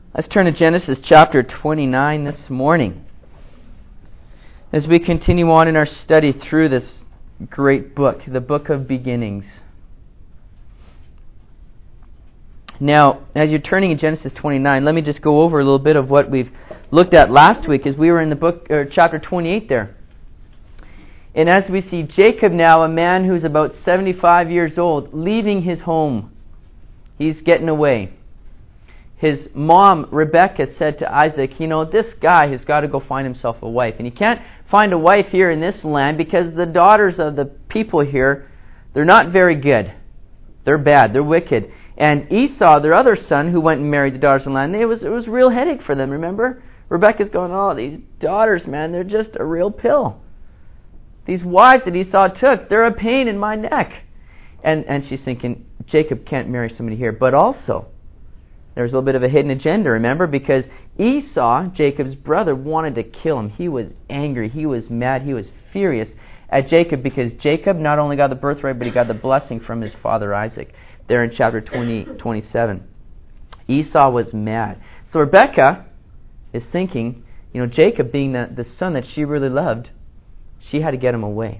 Let's turn to Genesis chapter 29 this morning as we continue on in our study through this great book, the Book of Beginnings. Now, as you're turning in Genesis 29, let me just go over a little bit of what we've looked at last week as we were in the book, or chapter 28 there. And as we see Jacob now, a man who's about 75 years old, leaving his home. He's getting away. His mom, Rebekah, said to Isaac, this guy has got to go find himself a wife. And he can't find a wife here in this land because the daughters of the people here, they're not very good. They're bad. They're wicked. And Esau, their other son, who went and married the daughters of the land, it was a real headache for them, remember? Rebekah's going, these daughters, man, they're just a real pill. These wives that Esau took, they're a pain in my neck. And she's thinking, Jacob can't marry somebody here. But also, there's a little bit of a hidden agenda, remember? Because Esau, Jacob's brother, wanted to kill him. He was angry. He was mad. He was furious at Jacob because Jacob not only got the birthright, but he got the blessing from his father Isaac. There in chapter 27. Esau was mad. So Rebekah is thinking, Jacob being the son that she really loved, she had to get him away.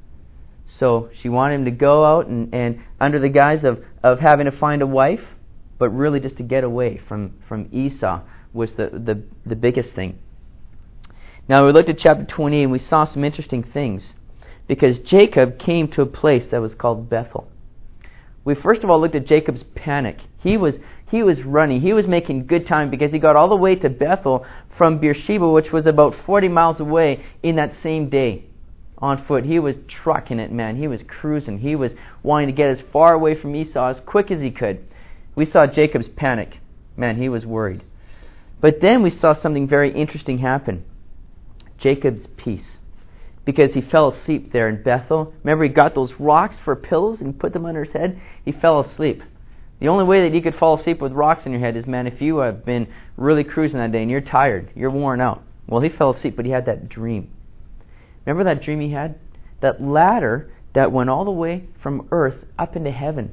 So she wanted him to go out and under the guise of having to find a wife, but really just to get away from Esau was the biggest thing. Now we looked at chapter 20 and we saw some interesting things because Jacob came to a place that was called Bethel. We first of all looked at Jacob's panic. He was running. He was making good time because he got all the way to Bethel from Beersheba, which was about 40 miles away in that same day on foot. He was trucking it, man. He was cruising. He was wanting to get as far away from Esau as quick as he could. We saw Jacob's panic. Man, he was worried. But then we saw something very interesting happen. Jacob's peace. Because he fell asleep there in Bethel. Remember, he got those rocks for pillows and put them under his head. He fell asleep. The only way that you could fall asleep with rocks in your head is, man, if you have been really cruising that day and you're tired, you're worn out. Well, he fell asleep, but he had that dream. Remember that dream he had? That ladder that went all the way from earth up into heaven.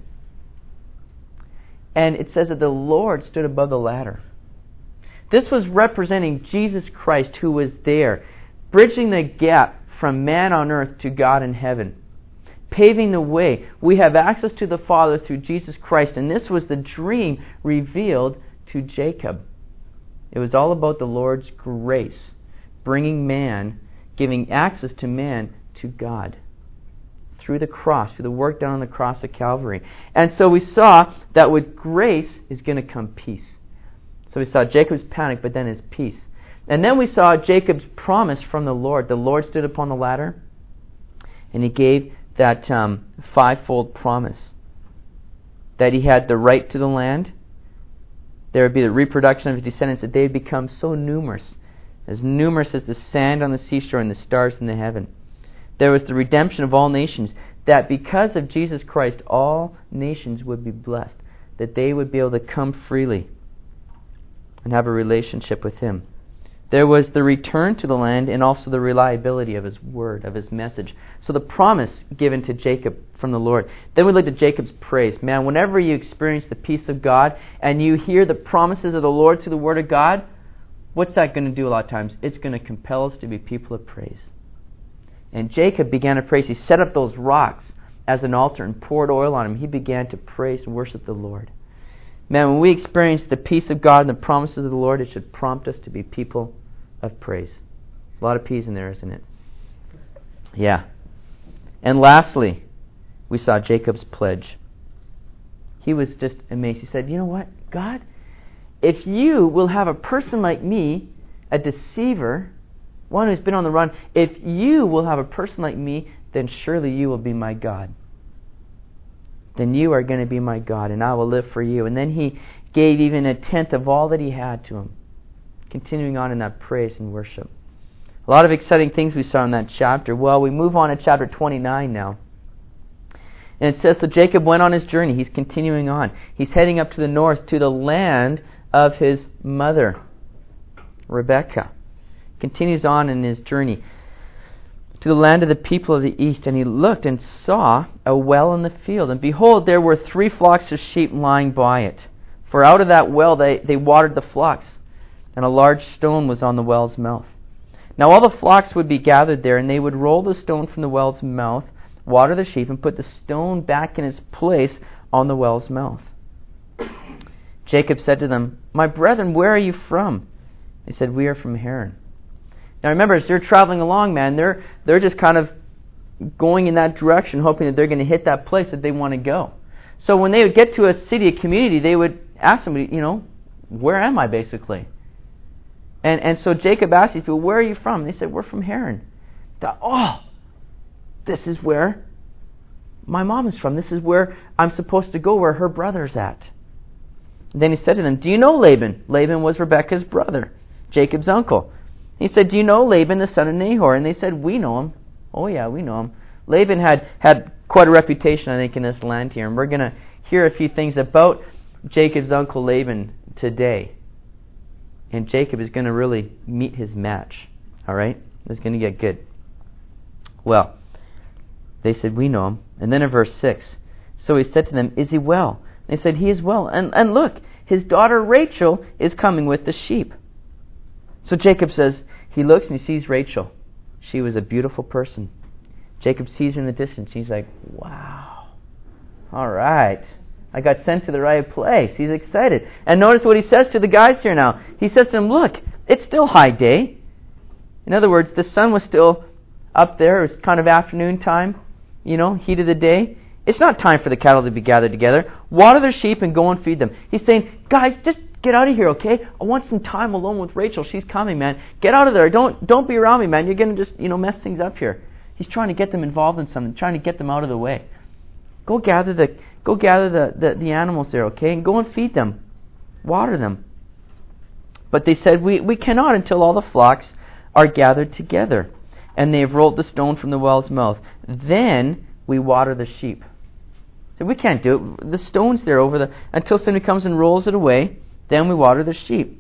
And it says that the Lord stood above the ladder. This was representing Jesus Christ who was there, bridging the gap from man on earth to God in heaven, paving the way. We have access to the Father through Jesus Christ, and this was the dream revealed to Jacob. It was all about the Lord's grace, bringing man, giving access to man to God through the cross, through the work done on the cross of Calvary. And so we saw that with grace is going to come peace. So we saw Jacob's panic, but then his peace. And then we saw Jacob's promise from the Lord. The Lord stood upon the ladder, and he gave that fivefold promise. That he had the right to the land. There would be the reproduction of his descendants, that they would become so numerous as the sand on the seashore and the stars in the heaven. There was the redemption of all nations, that because of Jesus Christ, all nations would be blessed, that they would be able to come freely and have a relationship with him. There was the return to the land and also the reliability of his word, of his message. So the promise given to Jacob from the Lord. Then we looked at Jacob's praise. Man, whenever you experience the peace of God and you hear the promises of the Lord through the word of God, what's that going to do a lot of times? It's going to compel us to be people of praise. And Jacob began to praise. He set up those rocks as an altar and poured oil on them. He began to praise and worship the Lord. Man, when we experience the peace of God and the promises of the Lord, it should prompt us to be people of praise. A lot of P's in there, isn't it? Yeah. And lastly, we saw Jacob's pledge. He was just amazed. He said, you know what, God, if you will have a person like me, a deceiver, one who's been on the run, if you will have a person like me, then surely you will be my God. Then you are going to be my God, and I will live for you. And then he gave even a tenth of all that he had to him. Continuing on in that praise and worship. A lot of exciting things we saw in that chapter. Well, we move on to chapter 29 now. And it says, so Jacob went on his journey. He's continuing on. He's heading up to the north to the land of his mother, Rebekah. Continues on in his journey to the land of the people of the east. And he looked and saw a well in the field. And behold, there were 3 flocks of sheep lying by it. For out of that well they watered the flocks, and a large stone was on the well's mouth. Now all the flocks would be gathered there, and they would roll the stone from the well's mouth, water the sheep, and put the stone back in its place on the well's mouth. Jacob said to them, "My brethren, where are you from?" They said, "We are from Haran." Now remember, as they're traveling along, man, they're just kind of going in that direction, hoping that they're going to hit that place that they want to go. So when they would get to a city, a community, they would ask somebody, where am I, basically? And so Jacob asked these people, "Where are you from?" They said, "We're from Haran." They thought, "Oh, this is where my mom is from. This is where I'm supposed to go, where her brother's at." Then he said to them, "Do you know Laban?" Laban was Rebekah's brother, Jacob's uncle. He said, "Do you know Laban, the son of Nahor?" And they said, "We know him." "Oh yeah, we know him." Laban had quite a reputation, I think, in this land here. And we're going to hear a few things about Jacob's uncle Laban today. And Jacob is going to really meet his match. All right? It's going to get good. Well, they said, "We know him." And then in verse 6, so he said to them, "Is he well?" And they said, "He is well. And look, his daughter Rachel is coming with the sheep." So Jacob says, he looks and he sees Rachel. She was a beautiful person. Jacob sees her in the distance. He's like, "Wow. All right. I got sent to the right place." He's excited. And notice what he says to the guys here now. He says to them, "Look, it's still high day." In other words, the sun was still up there. It was kind of afternoon time, heat of the day. It's not time for the cattle to be gathered together. Water their sheep and go and feed them. He's saying, "Guys, just get out of here, okay? I want some time alone with Rachel. She's coming, man. Get out of there. Don't be around me, man. You're going to just, mess things up here." He's trying to get them involved in something, trying to get them out of the way. Go gather the animals there, okay? And go and feed them. Water them. But they said, we cannot until all the flocks are gathered together, and they have rolled the stone from the well's mouth. Then we water the sheep. So we can't do it. The stone's there until somebody comes and rolls it away. Then we water the sheep.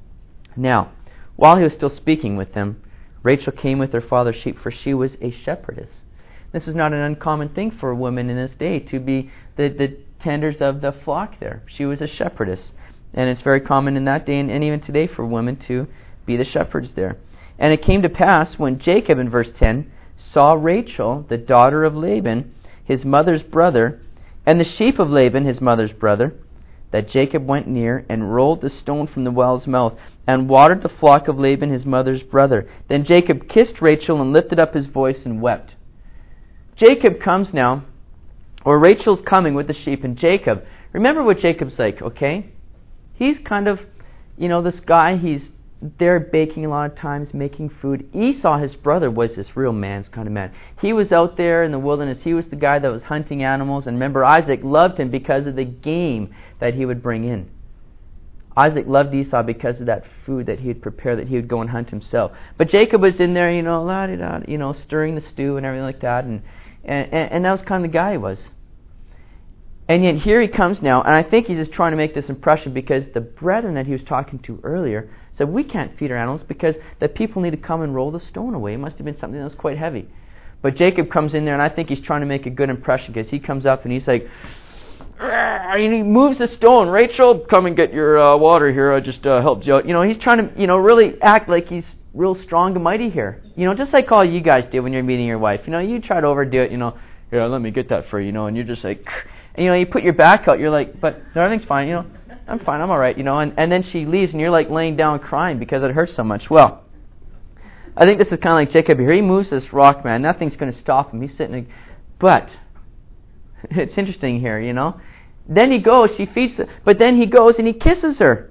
Now, while he was still speaking with them, Rachel came with her father's sheep, for she was a shepherdess. This is not an uncommon thing for a woman in this day to be the tenders of the flock there. She was a shepherdess. And it's very common in that day and even today for women to be the shepherds there. And it came to pass when Jacob, in verse 10, saw Rachel, the daughter of Laban, his mother's brother, and the sheep of Laban, his mother's brother, that Jacob went near and rolled the stone from the well's mouth and watered the flock of Laban, his mother's brother. Then Jacob kissed Rachel and lifted up his voice and wept. Jacob comes now, or Rachel's coming with the sheep, and Jacob, remember what Jacob's like, okay? He's kind of, this guy, he's there baking a lot of times, making food. Esau, his brother, was this real man's kind of man. He was out there in the wilderness. He was the guy that was hunting animals. And remember, Isaac loved him because of the game that he would bring in. Isaac loved Esau because of that food that he would prepare, that he would go and hunt himself. But Jacob was in there, stirring the stew and everything like that. And that was kind of the guy he was. And yet here he comes now, and I think he's just trying to make this impression because the brethren that he was talking to earlier said, "We can't feed our animals because the people need to come and roll the stone away." It must have been something that was quite heavy. But Jacob comes in there, and I think he's trying to make a good impression because he comes up and he's like, and he moves the stone. "Rachel, come and get your water here. I just helped you out." He's trying to, really act like he's real strong and mighty here. Just like all you guys do when you're meeting your wife. You try to overdo it, "Here, let me get that for you," and you're just like, and, you put your back out. You're like, "But no, everything's fine, I'm fine, I'm all right," and then she leaves and you're like laying down crying because it hurts so much. Well, I think this is kind of like Jacob here. He moves this rock, man. Nothing's going to stop him. He's sitting, but it's interesting here, Then he goes, she feeds but then he goes and he kisses her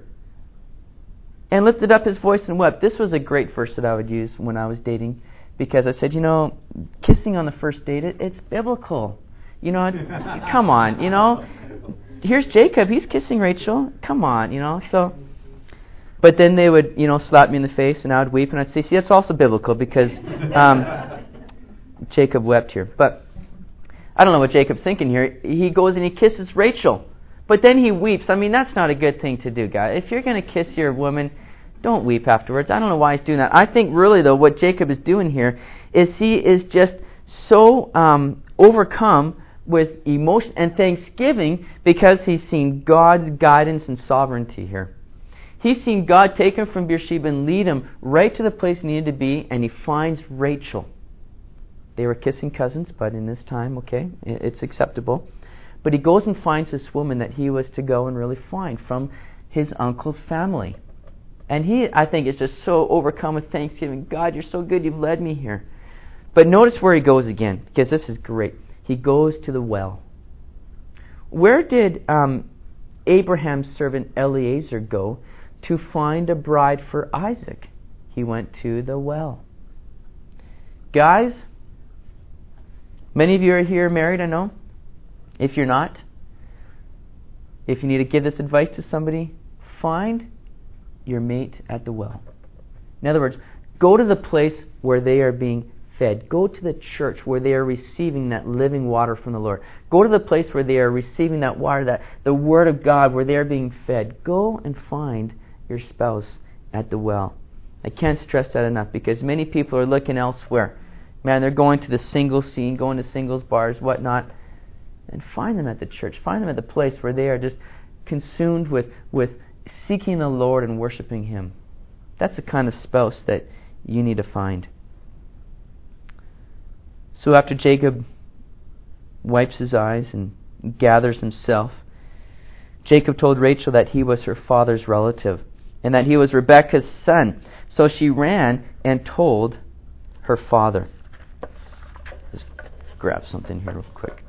and lifted up his voice and wept. This was a great verse that I would use when I was dating because I said, kissing on the first date, it's biblical. Come on, here's Jacob, he's kissing Rachel. Come on, so. But then they would, slap me in the face and I would weep and I'd say, see, that's also biblical because Jacob wept here. But I don't know what Jacob's thinking here. He goes and he kisses Rachel, but then he weeps. I mean, that's not a good thing to do, guys. If you're going to kiss your woman, don't weep afterwards. I don't know why he's doing that. I think really, though, what Jacob is doing here is he is just so overcome with emotion and thanksgiving because he's seen God's guidance and sovereignty here. He's seen God take him from Beersheba and lead him right to the place he needed to be, and he finds Rachel. They were kissing cousins, but in this time, okay, it's acceptable. But he goes and finds this woman that he was to go and really find from his uncle's family. And he, I think, is just so overcome with thanksgiving. God, you're so good, you've led me here. But notice where he goes again, because this is great. He goes to the well. Where did Abraham's servant Eliezer go to find a bride for Isaac? He went to the well. Guys, many of you are here married, I know. If you're not, if you need to give this advice to somebody, find your mate at the well. In other words, go to the place where they are being fed. Go to the church where they are receiving that living water from the Lord. Go to the place where they are receiving that water, that the Word of God, where they are being fed. Go and find your spouse at the well. I can't stress that enough, because many people are looking elsewhere. Man, they're going to the single scene, going to singles bars, whatnot. And find them at the church. Find them at the place where they are just consumed with seeking the Lord and worshiping Him. That's the kind of spouse that you need to find. So after Jacob wipes his eyes and gathers himself, Jacob told Rachel that he was her father's relative and that he was Rebekah's son. So she ran and told her father. Let's grab something here real quick.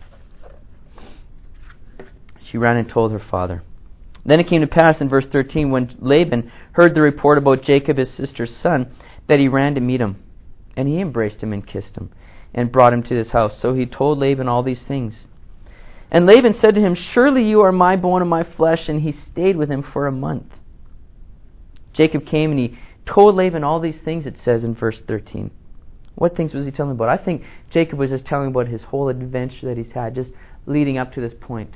She ran and told her father. Then it came to pass in verse 13, when Laban heard the report about Jacob, his sister's son, that he ran to meet him. And he embraced him and kissed him and brought him to his house. So he told Laban all these things. And Laban said to him, "Surely you are my bone and my flesh." And he stayed with him for a month. Jacob came and he told Laban all these things, it says in verse 13. What things was he telling about? I think Jacob was just telling about his whole adventure that he's had, just leading up to this point.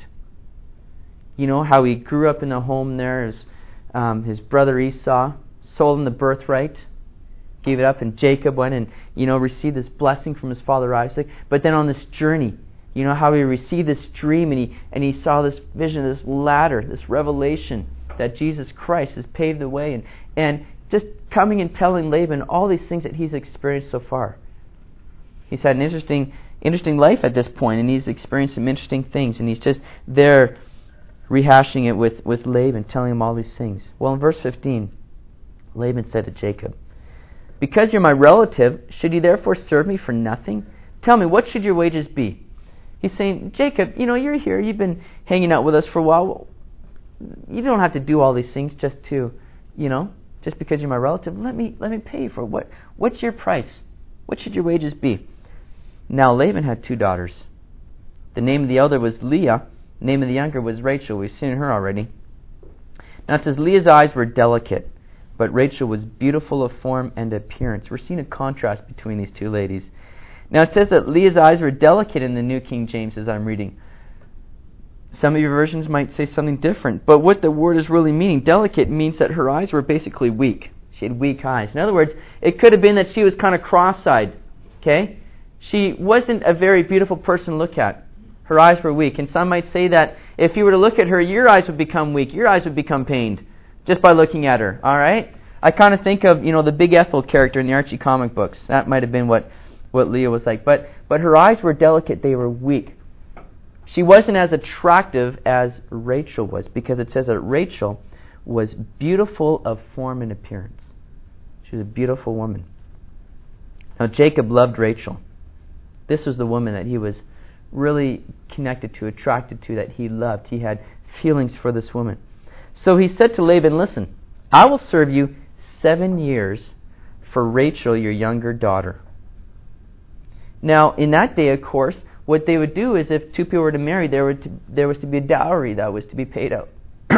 You know, how he grew up in the home there. His brother Esau sold him the birthright, gave it up, and Jacob went and, received this blessing from his father Isaac. But then on this journey, how he received this dream and he saw this vision, this ladder, this revelation that Jesus Christ has paved the way, and just coming and telling Laban all these things that he's experienced so far. He's had an interesting life at this point, and he's experienced some interesting things, and he's just there rehashing it with Laban, telling him all these things. Well, in verse 15, Laban said to Jacob, "Because you're my relative, should you therefore serve me for nothing? Tell me, what should your wages be?" He's saying, Jacob, you're here, you've been hanging out with us for a while. You don't have to do all these things just because you're my relative. Let me pay you for it. What's your price? What should your wages be? Now Laban had 2 daughters. The name of the elder was Leah. The name of the younger was Rachel. We've seen her already. Now it says Leah's eyes were delicate, but Rachel was beautiful of form and appearance. We're seeing a contrast between these 2 ladies. Now it says that Leah's eyes were delicate in the New King James as I'm reading. Some of your versions might say something different, but what the word is really meaning, delicate, means that her eyes were basically weak. She had weak eyes. In other words, it could have been that she was kind of cross-eyed. Okay? She wasn't a very beautiful person to look at. Her eyes were weak. And some might say that if you were to look at her, your eyes would become weak. Your eyes would become pained just by looking at her. All right? I kind of think of, the Big Ethel character in the Archie comic books. That might have been what Leah was like. But her eyes were delicate. They were weak. She wasn't as attractive as Rachel was, because it says that Rachel was beautiful of form and appearance. She was a beautiful woman. Now Jacob loved Rachel. This was the woman that he was really connected to, attracted to, that he loved. He had feelings for this woman. So he said to Laban, "Listen, I will serve you 7 years for Rachel, your younger daughter." Now, in that day, of course, what they would do is if 2 people were to marry, there was to be a dowry that was to be paid out.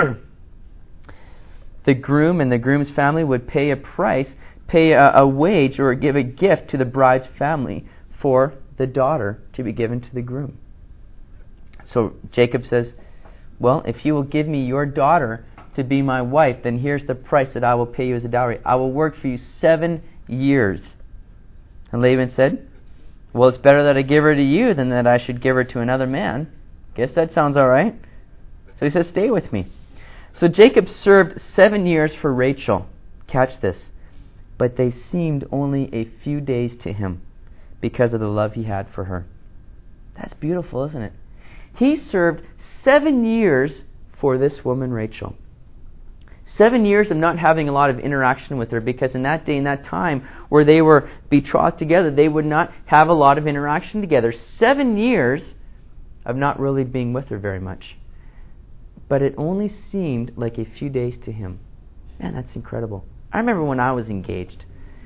The groom and the groom's family would pay a wage or give a gift to the bride's family for the daughter to be given to the groom. So Jacob says, "Well, if you will give me your daughter to be my wife, then here's the price that I will pay you as a dowry. I will work for you 7 years. And Laban said, Well, it's better that I give her to you than that I should give her to another man. Guess that sounds all right. So he says, stay with me. So Jacob served 7 years for Rachel. Catch this. But they seemed only a few days to him because of the love he had for her. That's beautiful, isn't it? He served 7 years for this woman, Rachel. 7 years of not having a lot of interaction with her, because in that day, in that time where they were betrothed together, they would not have a lot of interaction together. 7 years of not really being with her very much. But it only seemed like a few days to him. Man, that's incredible. I remember when I was engaged,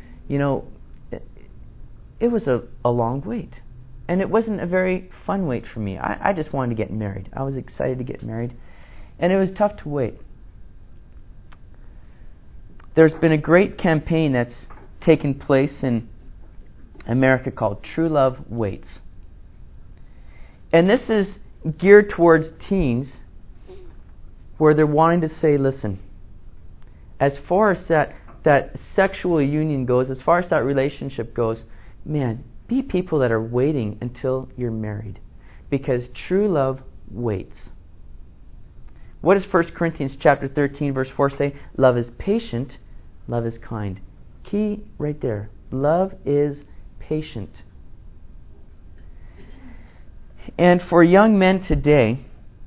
it was a long wait. And it wasn't a very fun wait for me. I just wanted to get married. I was excited to get married. And it was tough to wait. There's been a great campaign that's taken place in America called True Love Waits. And this is geared towards teens where they're wanting to say, listen, as far as that sexual union goes, as far as that relationship goes, man, be people that are waiting until you're married. Because true love waits. What does 1 Corinthians chapter 13, verse 4 say? Love is patient, love is kind. Key right there. Love is patient. And for young men today,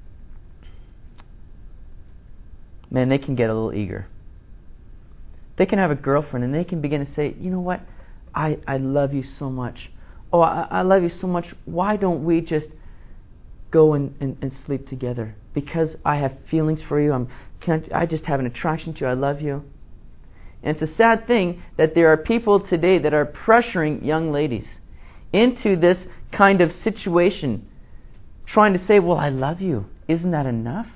man, they can get a little eager. They can have a girlfriend and they can begin to say, you know what? I love you so much. Oh, I love you so much. Why don't we just go and sleep together? Because I have feelings for you. I just have an attraction to you. I love you. And it's a sad thing that there are people today that are pressuring young ladies into this kind of situation, trying to say, well, I love you. Isn't that enough?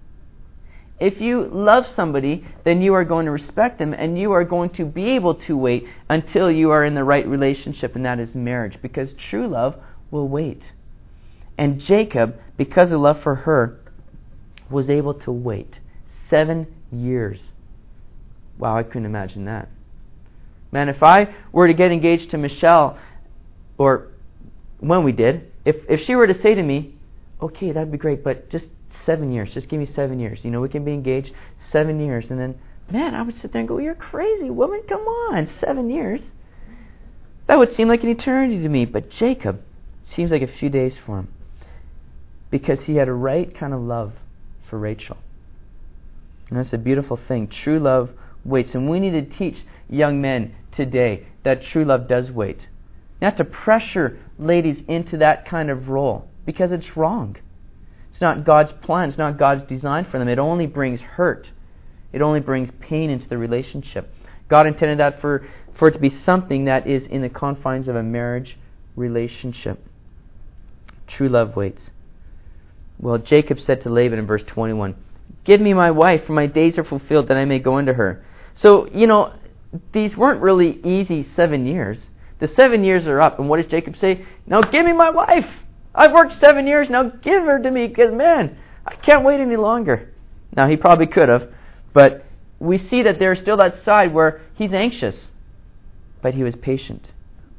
If you love somebody, then you are going to respect them, and you are going to be able to wait until you are in the right relationship, and that is marriage, because true love will wait. And Jacob, because of love for her, was able to wait 7 years. Wow, I couldn't imagine that. Man, if I were to get engaged to Michelle, or when we did, if she were to say to me, okay, that'd be great, but just 7 years. Just give me 7 years. We can be engaged 7 years. And then, man, I would sit there and go, you're crazy, woman. Come on, 7 years. That would seem like an eternity to me. But Jacob seems like a few days for him. Because he had a right kind of love for Rachel. And that's a beautiful thing. True love waits. And we need to teach young men today that true love does wait. Not to pressure ladies into that kind of role. Because it's wrong. It's not God's plan. It's not God's design for them. It only brings hurt. It only brings pain into the relationship. God intended that for it to be something that is in the confines of a marriage relationship. True love waits. Well, Jacob said to Laban in verse 21, give me my wife, for my days are fulfilled, that I may go into her. So, these weren't really easy 7 years. The 7 years are up, and what does Jacob say? Now give me my wife! I've worked 7 years, now give her to me, because, man, I can't wait any longer. Now, he probably could have, but we see that there's still that side where he's anxious, but he was patient.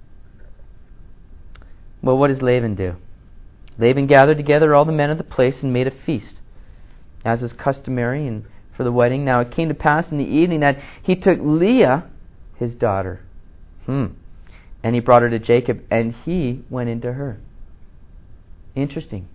Well, what does Laban do? Laban gathered together all the men of the place and made a feast, as is customary and for the wedding. Now, it came to pass in the evening that he took Leah, his daughter, and he brought her to Jacob, and he went into her. Interesting.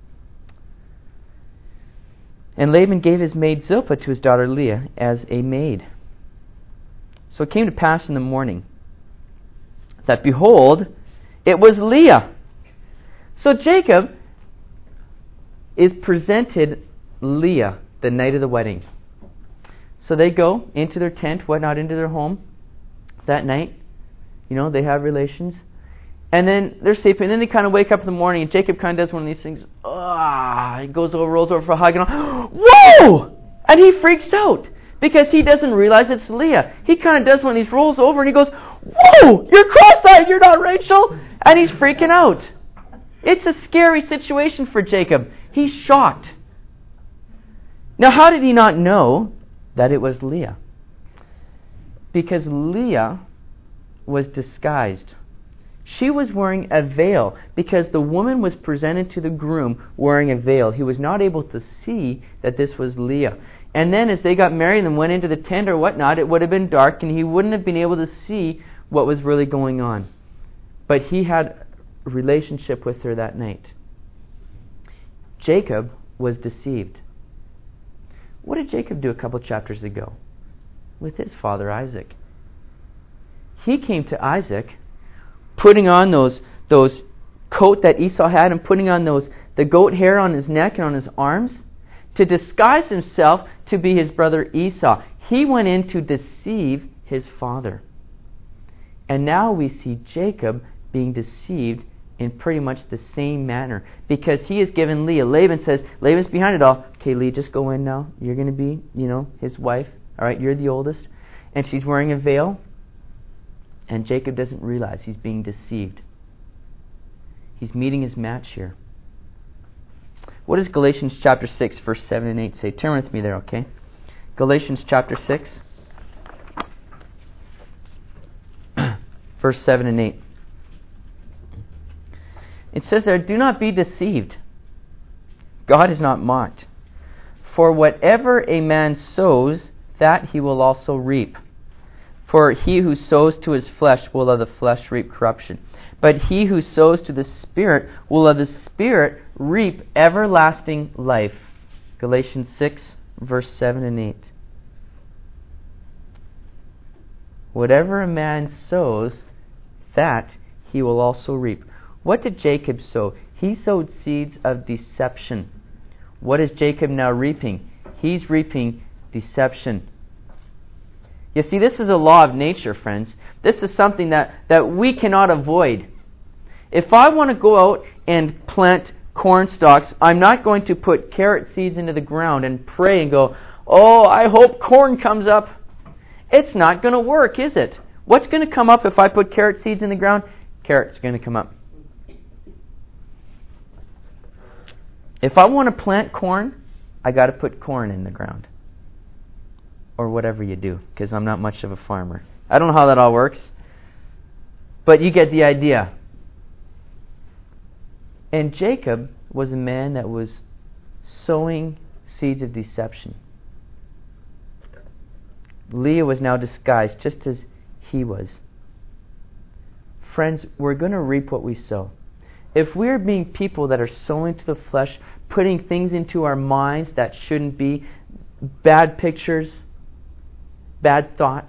And Laban gave his maid Zilpah to his daughter Leah as a maid. So it came to pass in the morning that, behold, it was Leah. So Jacob is presented Leah the night of the wedding. So they go into their tent, whatnot, into their home that night. They have relations. And then they're sleeping, and then they kind of wake up in the morning, and Jacob kind of does one of these things. He goes over, rolls over for a hug, and whoa! And he freaks out, because he doesn't realize it's Leah. He kind of does one of these, rolls over, and he goes, whoa! You're cross-eyed, you're not Rachel! And he's freaking out. It's a scary situation for Jacob. He's shocked. Now, how did he not know that it was Leah? Because Leah was disguised. She was wearing a veil because the woman was presented to the groom wearing a veil. He was not able to see that this was Leah. And then as they got married and went into the tent or whatnot, it would have been dark and he wouldn't have been able to see what was really going on. But he had a relationship with her that night. Jacob was deceived. What did Jacob do a couple chapters ago with his father Isaac? He came to Isaac putting on those coat that Esau had and putting on the goat hair on his neck and on his arms to disguise himself to be his brother Esau. He went in to deceive his father. And now we see Jacob being deceived in pretty much the same manner because he is given Leah. Laban says, Laban's behind it all. Okay, Leah, just go in now. You're going to be, his wife. All right, you're the oldest. And she's wearing a veil. And Jacob doesn't realize he's being deceived. He's meeting his match here. What does Galatians chapter 6, verse 7 and 8 say? Turn with me there, okay? Galatians chapter 6, verse 7 and 8. It says there, do not be deceived. God is not mocked. For whatever a man sows, that he will also reap. For he who sows to his flesh will of the flesh reap corruption. But he who sows to the Spirit will of the Spirit reap everlasting life. Galatians 6, verse 7 and 8. Whatever a man sows, that he will also reap. What did Jacob sow? He sowed seeds of deception. What is Jacob now reaping? He's reaping deception. You see, this is a law of nature, friends. This is something that we cannot avoid. If I want to go out and plant corn stalks, I'm not going to put carrot seeds into the ground and pray and go, oh, I hope corn comes up. It's not going to work, is it? What's going to come up if I put carrot seeds in the ground? Carrot's going to come up. If I want to plant corn, I got to put corn in the ground. Or whatever you do, because I'm not much of a farmer. I don't know how that all works, but you get the idea. And Jacob was a man that was sowing seeds of deception. Leah was now disguised just as he was. Friends, we're going to reap what we sow. If we're being people that are sowing to the flesh, putting things into our minds that shouldn't be, bad pictures, bad thoughts,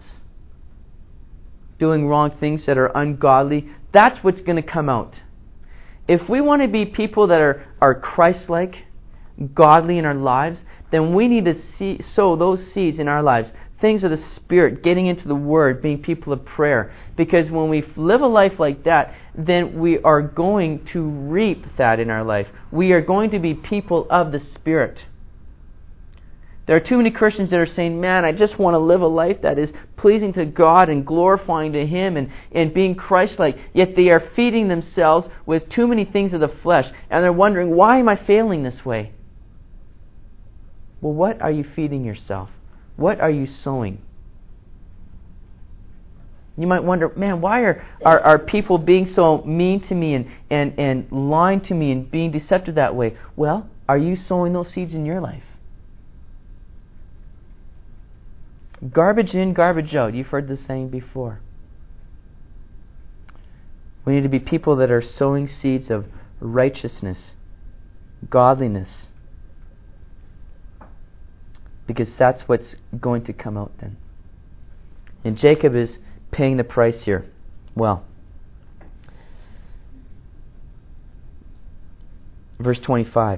doing wrong things that are ungodly, that's what's going to come out. If we want to be people that are Christ-like, godly in our lives, then we need to sow those seeds in our lives. Things of the Spirit, getting into the Word, being people of prayer. Because when we live a life like that, then we are going to reap that in our life. We are going to be people of the Spirit. There are too many Christians that are saying, man, I just want to live a life that is pleasing to God and glorifying to Him and being Christ-like. Yet they are feeding themselves with too many things of the flesh. And they're wondering, why am I failing this way? Well, what are you feeding yourself? What are you sowing? You might wonder, man, why are people being so mean to me and lying to me and being deceptive that way? Well, are you sowing those seeds in your life? Garbage in, garbage out. You've heard this saying before. We need to be people that are sowing seeds of righteousness, godliness, because that's what's going to come out then. And Jacob is paying the price here. Well, verse 25.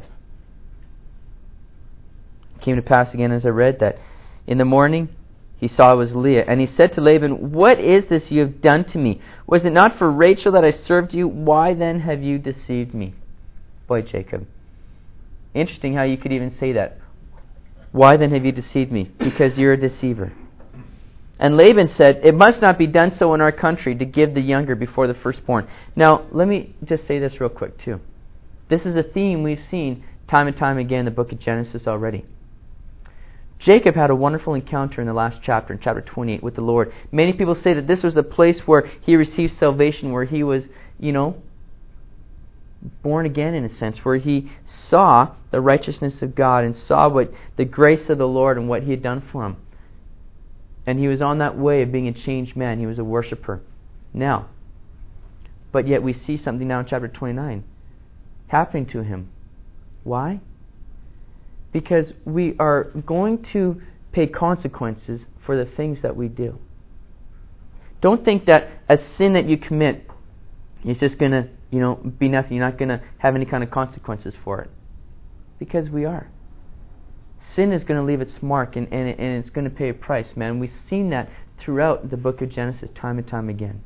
It came to pass again, as I read, that in the morning he saw it was Leah, and he said to Laban, what is this you have done to me? Was it not for Rachel that I served you? Why then have you deceived me? Boy, Jacob. Interesting how you could even say that. Why then have you deceived me? Because you're a deceiver. And Laban said, it must not be done so in our country to give the younger before the firstborn. Now, let me just say this real quick too. This is a theme we've seen time and time again in the book of Genesis already. Jacob had a wonderful encounter in the last chapter, in chapter 28, with the Lord. Many people say that this was the place where he received salvation, where he was born again in a sense, where he saw the righteousness of God and saw what the grace of the Lord and what he had done for him. And he was on that way of being a changed man. He was a worshiper. Now, but yet we see something now in chapter 29 happening to him. Why? Because we are going to pay consequences for the things that we do. Don't think that a sin that you commit is just going to, be nothing. You're not going to have any kind of consequences for it. Because we are. Sin is going to leave its mark, and it's going to pay a price, man. We've seen that throughout the book of Genesis time and time again.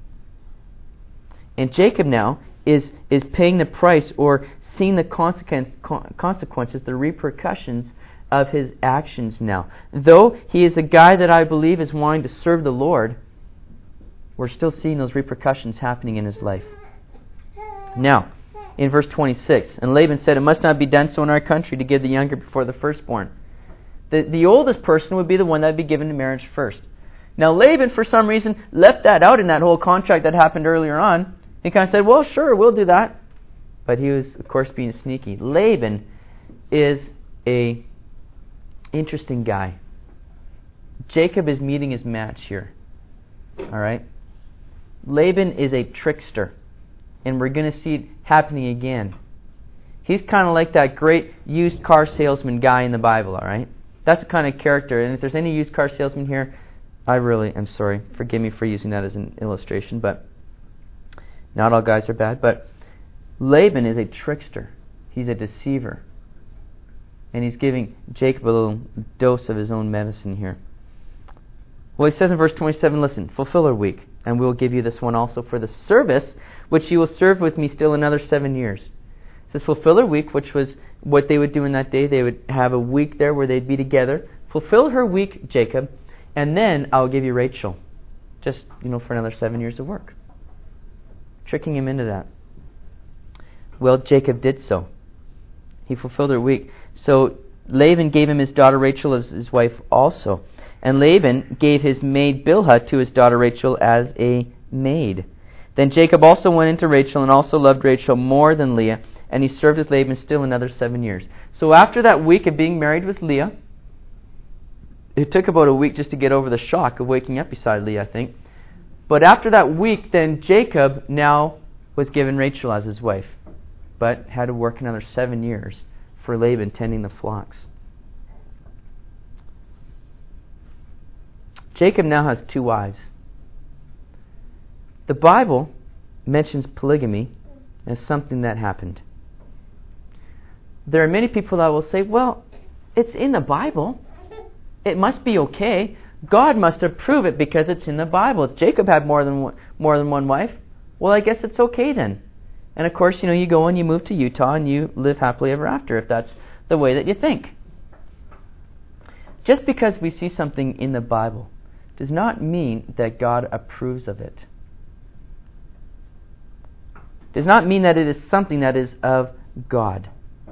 And Jacob now is paying the price, or seeing the consequences, the repercussions of his actions now. Though he is a guy that I believe is wanting to serve the Lord, we're still seeing those repercussions happening in his life. Now, in verse 26, and Laban said, "It must not be done so in our country to give the younger before the firstborn." The oldest person would be the one that would be given to marriage first. Now Laban, for some reason, left that out in that whole contract that happened earlier on. He kind of said, well, sure, we'll do that. But he was, of course, being sneaky. Laban is a interesting guy. Jacob is meeting his match here. All right? Laban is a trickster. And we're going to see it happening again. He's kind of like that great used car salesman guy in the Bible, all right? That's the kind of character. And if there's any used car salesman here, I really am sorry. Forgive me for using that as an illustration, but not all guys are bad. But Laban is a trickster. He's a deceiver. And he's giving Jacob a little dose of his own medicine here. Well, he says in verse 27, listen, fulfill our week, and we will give you this one also for the service which you will serve with me still another 7 years. It says fulfill her week, which was what they would do in that day. They would have a week there where they'd be together. Fulfill her week, Jacob, and then I'll give you Rachel. Just, for another 7 years of work. Tricking him into that. Well, Jacob did so. He fulfilled her week. So Laban gave him his daughter Rachel as his wife also. And Laban gave his maid Bilhah to his daughter Rachel as a maid. Then Jacob also went into Rachel and also loved Rachel more than Leah, and he served with Laban still another 7 years. So after that week of being married with Leah, it took about a week just to get over the shock of waking up beside Leah, I think. But after that week, then Jacob now was given Rachel as his wife, but had to work another 7 years for Laban tending the flocks. Jacob now has 2 wives. The Bible mentions polygamy as something that happened. There are many people that will say, well, it's in the Bible. It must be okay. God must approve it because it's in the Bible. If Jacob had more than one wife, well, I guess it's okay then. And of course, you go and you move to Utah and you live happily ever after if that's the way that you think. Just because we see something in the Bible does not mean that God approves of it. Does not mean that it is something that is of God.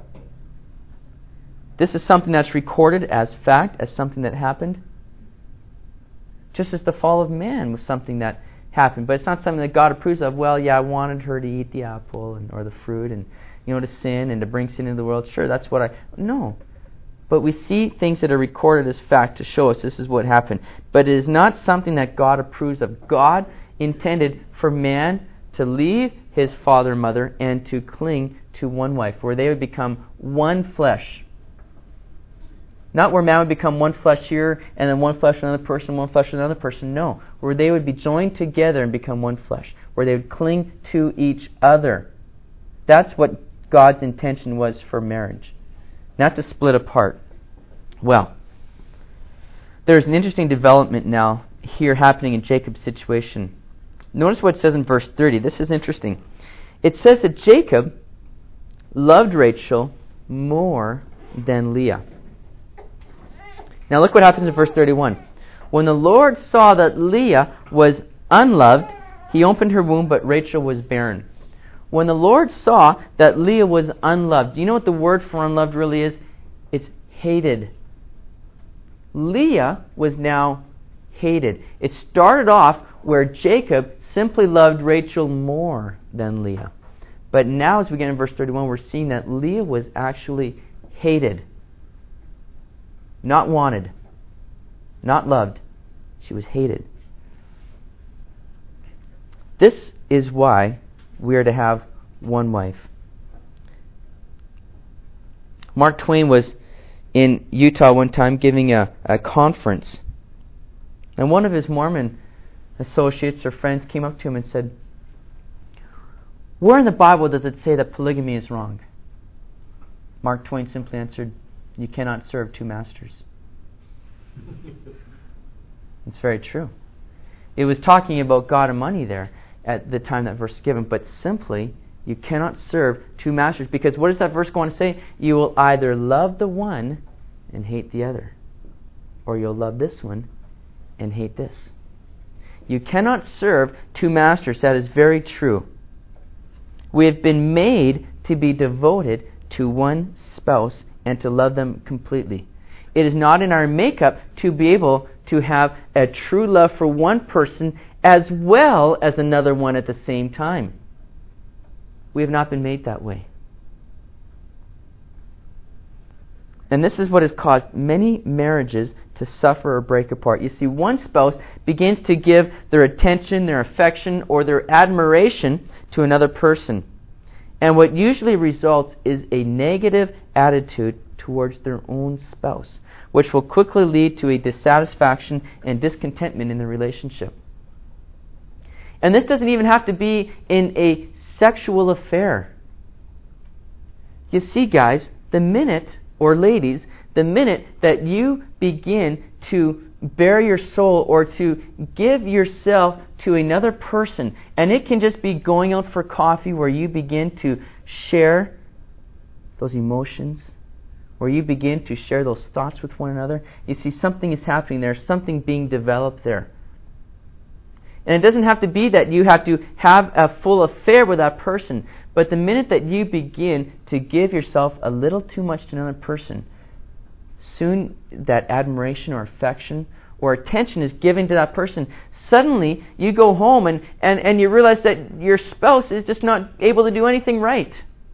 This is something that's recorded as fact, as something that happened. Just as the fall of man was something that happened. But it's not something that God approves of. Well, yeah, I wanted her to eat the apple or the fruit and, to sin and to bring sin into the world. Sure, that's what No. But we see things that are recorded as fact to show us this is what happened. But it is not something that God approves of. God intended for man to leave his father and mother and to cling to one wife, where they would become one flesh. Not where man would become one flesh here and then one flesh with another person, one flesh with another person. No, where they would be joined together and become one flesh, where they would cling to each other. That's what God's intention was for marriage, not to split apart. Well, there's an interesting development now here happening in Jacob's situation. Notice what it says in verse 30. This is interesting. It says that Jacob loved Rachel more than Leah. Now look what happens in verse 31. When the Lord saw that Leah was unloved, he opened her womb, but Rachel was barren. When the Lord saw that Leah was unloved, do you know what the word for unloved really is? It's hated. Leah was now hated. It started off where Jacob simply loved Rachel more than Leah. But now as we get in verse 31, we're seeing that Leah was actually hated. Not wanted. Not loved. She was hated. This is why we are to have one wife. Mark Twain was in Utah one time giving a conference. And one of his Mormon associates or friends came up to him and said, "Where in the Bible does it say that polygamy is wrong?" Mark Twain simply answered, "You cannot serve two masters." It's very true. It was talking about God and money there at the time that verse was given, but simply, you cannot serve two masters. Because what does that verse go on to say? You will either love the one and hate the other, or you'll love this one and hate this. You cannot serve two masters. That is very true. We have been made to be devoted to one spouse and to love them completely. It is not in our makeup to be able to have a true love for one person as well as another one at the same time. We have not been made that way. And this is what has caused many marriages to suffer or break apart. You see, one spouse begins to give their attention, their affection, or their admiration to another person. And what usually results is a negative attitude towards their own spouse, which will quickly lead to a dissatisfaction and discontentment in the relationship. And this doesn't even have to be in a sexual affair. You see, guys, the minute, or ladies, the minute that you begin to bare your soul or to give yourself to another person, and it can just be going out for coffee where you begin to share those emotions, where you begin to share those thoughts with one another, you see something is happening there, something being developed there. And it doesn't have to be that you have to have a full affair with that person, but the minute that you begin to give yourself a little too much to another person, soon that admiration or affection or attention is given to that person. Suddenly you go home and you realize that your spouse is just not able to do anything right.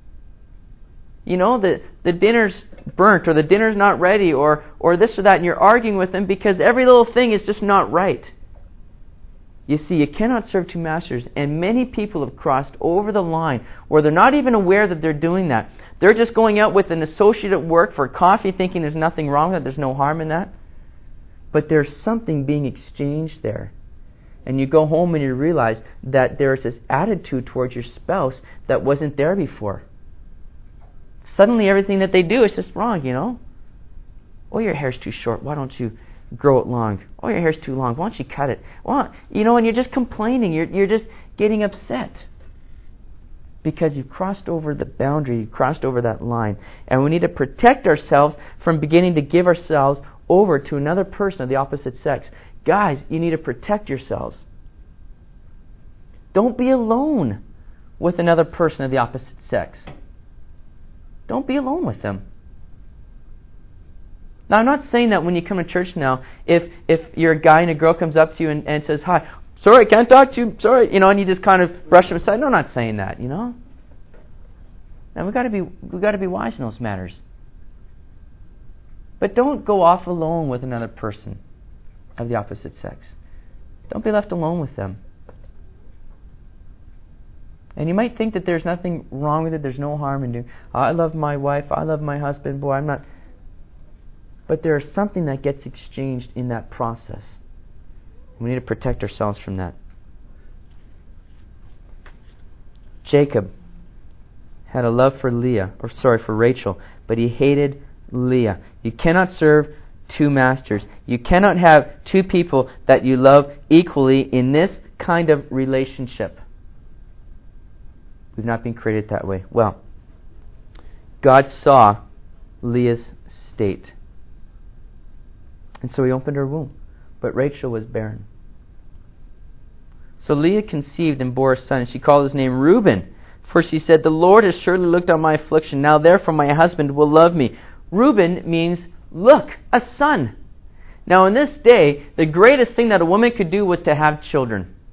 You know, the dinner's burnt, or the dinner's not ready, or this or that, and you're arguing with them because every little thing is just not right. You see, you cannot serve two masters, and many people have crossed over the line where they're not even aware that they're doing that. They're just going out with an associate at work for coffee thinking there's nothing wrong with it, there's no harm in that. But there's something being exchanged there. And you go home and you realize that there's this attitude towards your spouse that wasn't there before. Suddenly everything that they do is just wrong, you know. Oh, your hair's too short, why don't you grow it long? Oh, your hair's too long, why don't you cut it? Well, you know, and you're just complaining, you're just getting upset. Because you've crossed over the boundary, you've crossed over that line. And we need to protect ourselves from beginning to give ourselves over to another person of the opposite sex. Guys, you need to protect yourselves. Don't be alone with another person of the opposite sex. Don't be alone with them. Now, I'm not saying that when you come to church now, if you're a guy and a girl comes up to you and says, "Hi, sorry, I can't talk to you, sorry," you know, and you just kind of brush them aside. No, I'm not saying that, you know. And we've got to be wise in those matters. But don't go off alone with another person of the opposite sex. Don't be left alone with them. And you might think that there's nothing wrong with it, there's no harm in doing, I love my wife, I love my husband, boy, I'm not. But there's something that gets exchanged in that process. We need to protect ourselves from that. Jacob had a love for Rachel, but he hated Leah. You cannot serve two masters. You cannot have two people that you love equally in this kind of relationship. We've not been created that way. Well, God saw Leah's state. And so he opened her womb. But Rachel was barren. So Leah conceived and bore a son, and she called his name Reuben. For she said, "The Lord has surely looked on my affliction. Now therefore my husband will love me." Reuben means, look, a son. Now in this day, the greatest thing that a woman could do was to have children.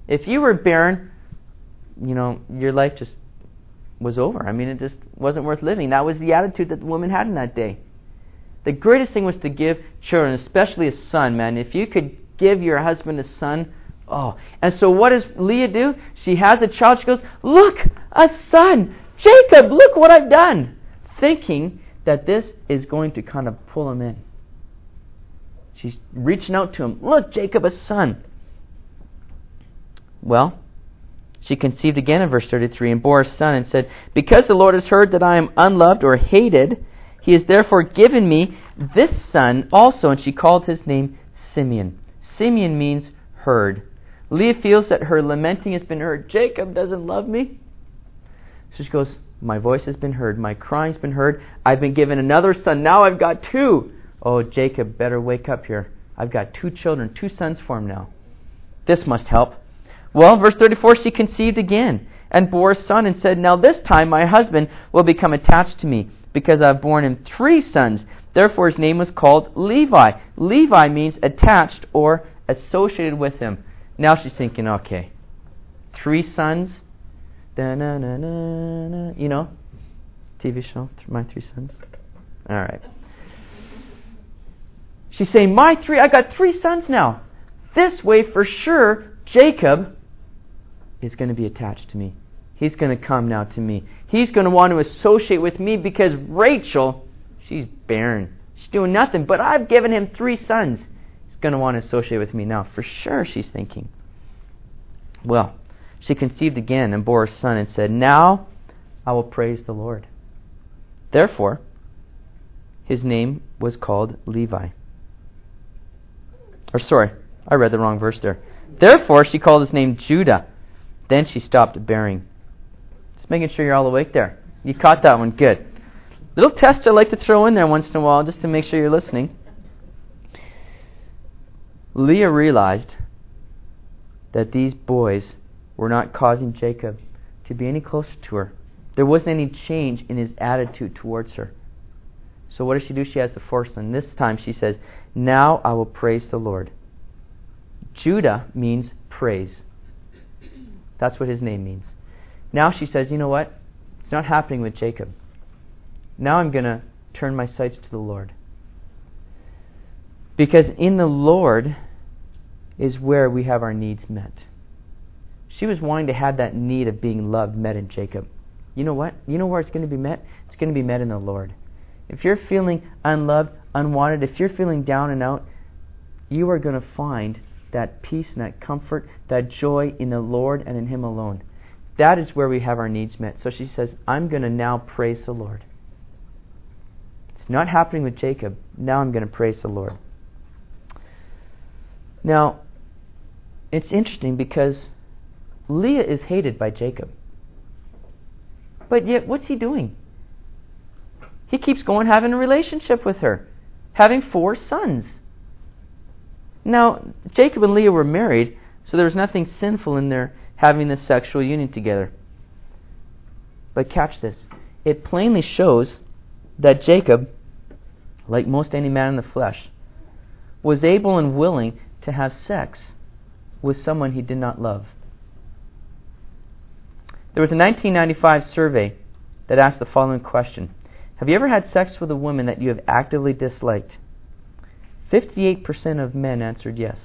If you were barren, your life just was over. I mean, it just wasn't worth living. That was the attitude that the woman had in that day. The greatest thing was to give children, especially a son, man. If you could give your husband a son, oh. And so what does Leah do? She has a child. She goes, look, a son. Jacob, look what I've done. Thinking that this is going to kind of pull him in. She's reaching out to him. Look, Jacob, a son. Well, she conceived again in verse 33 and bore a son and said, because the Lord has heard that I am unloved or hated, He has therefore given me this son also. And she called his name Simeon. Simeon means heard. Leah feels that her lamenting has been heard. Jacob doesn't love me. So she goes, my voice has been heard. My crying's been heard. I've been given another son. Now I've got two. Oh, Jacob, better wake up here. I've got two children, two sons for him now. This must help. Well, verse 34, she conceived again and bore a son and said, now this time my husband will become attached to me because I've borne him three sons. Therefore his name was called Levi. Levi means attached or associated with him. Now she's thinking, okay, three sons. Da-na-na-na-na. TV show, My Three Sons. All right. She's saying, I got three sons now. This way, for sure, Jacob is going to be attached to me. He's going to come now to me. He's going to want to associate with me because Rachel, she's barren. She's doing nothing, but I've given him three sons. He's going to want to associate with me now. For sure, she's thinking. Well, she conceived again and bore a son and said, now I will praise the Lord. Therefore, his name was called Levi. I read the wrong verse there. Therefore, she called his name Judah. Then she stopped bearing. Just making sure you're all awake there. You caught that one. Good. Little test I like to throw in there once in a while just to make sure you're listening. Leah realized that these boys were not causing Jacob to be any closer to her. There wasn't any change in his attitude towards her. So what does she do? She has the fourth son. This time she says, now I will praise the Lord. Judah means praise. That's what his name means. Now she says, you know what? It's not happening with Jacob. Now I'm going to turn my sights to the Lord. Because in the Lord is where we have our needs met. She was wanting to have that need of being loved met in Jacob. You know what? You know where it's going to be met? It's going to be met in the Lord. If you're feeling unloved, unwanted, if you're feeling down and out, you are going to find that peace and that comfort, that joy in the Lord and in Him alone. That is where we have our needs met. So she says, I'm going to now praise the Lord. It's not happening with Jacob. Now I'm going to praise the Lord. Now, it's interesting because Leah is hated by Jacob. But yet, what's he doing? He keeps going having a relationship with her, having 4 sons. Now, Jacob and Leah were married, so there was nothing sinful in their having this sexual union together. But catch this. It plainly shows that Jacob, like most any man in the flesh, was able and willing to have sex with someone he did not love. There was a 1995 survey that asked the following question. Have you ever had sex with a woman that you have actively disliked? 58% of men answered yes.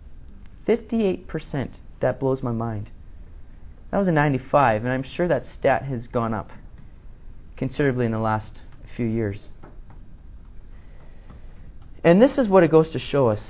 58%. That blows my mind. That was a 95, and I'm sure that stat has gone up considerably in the last few years. And this is what it goes to show us.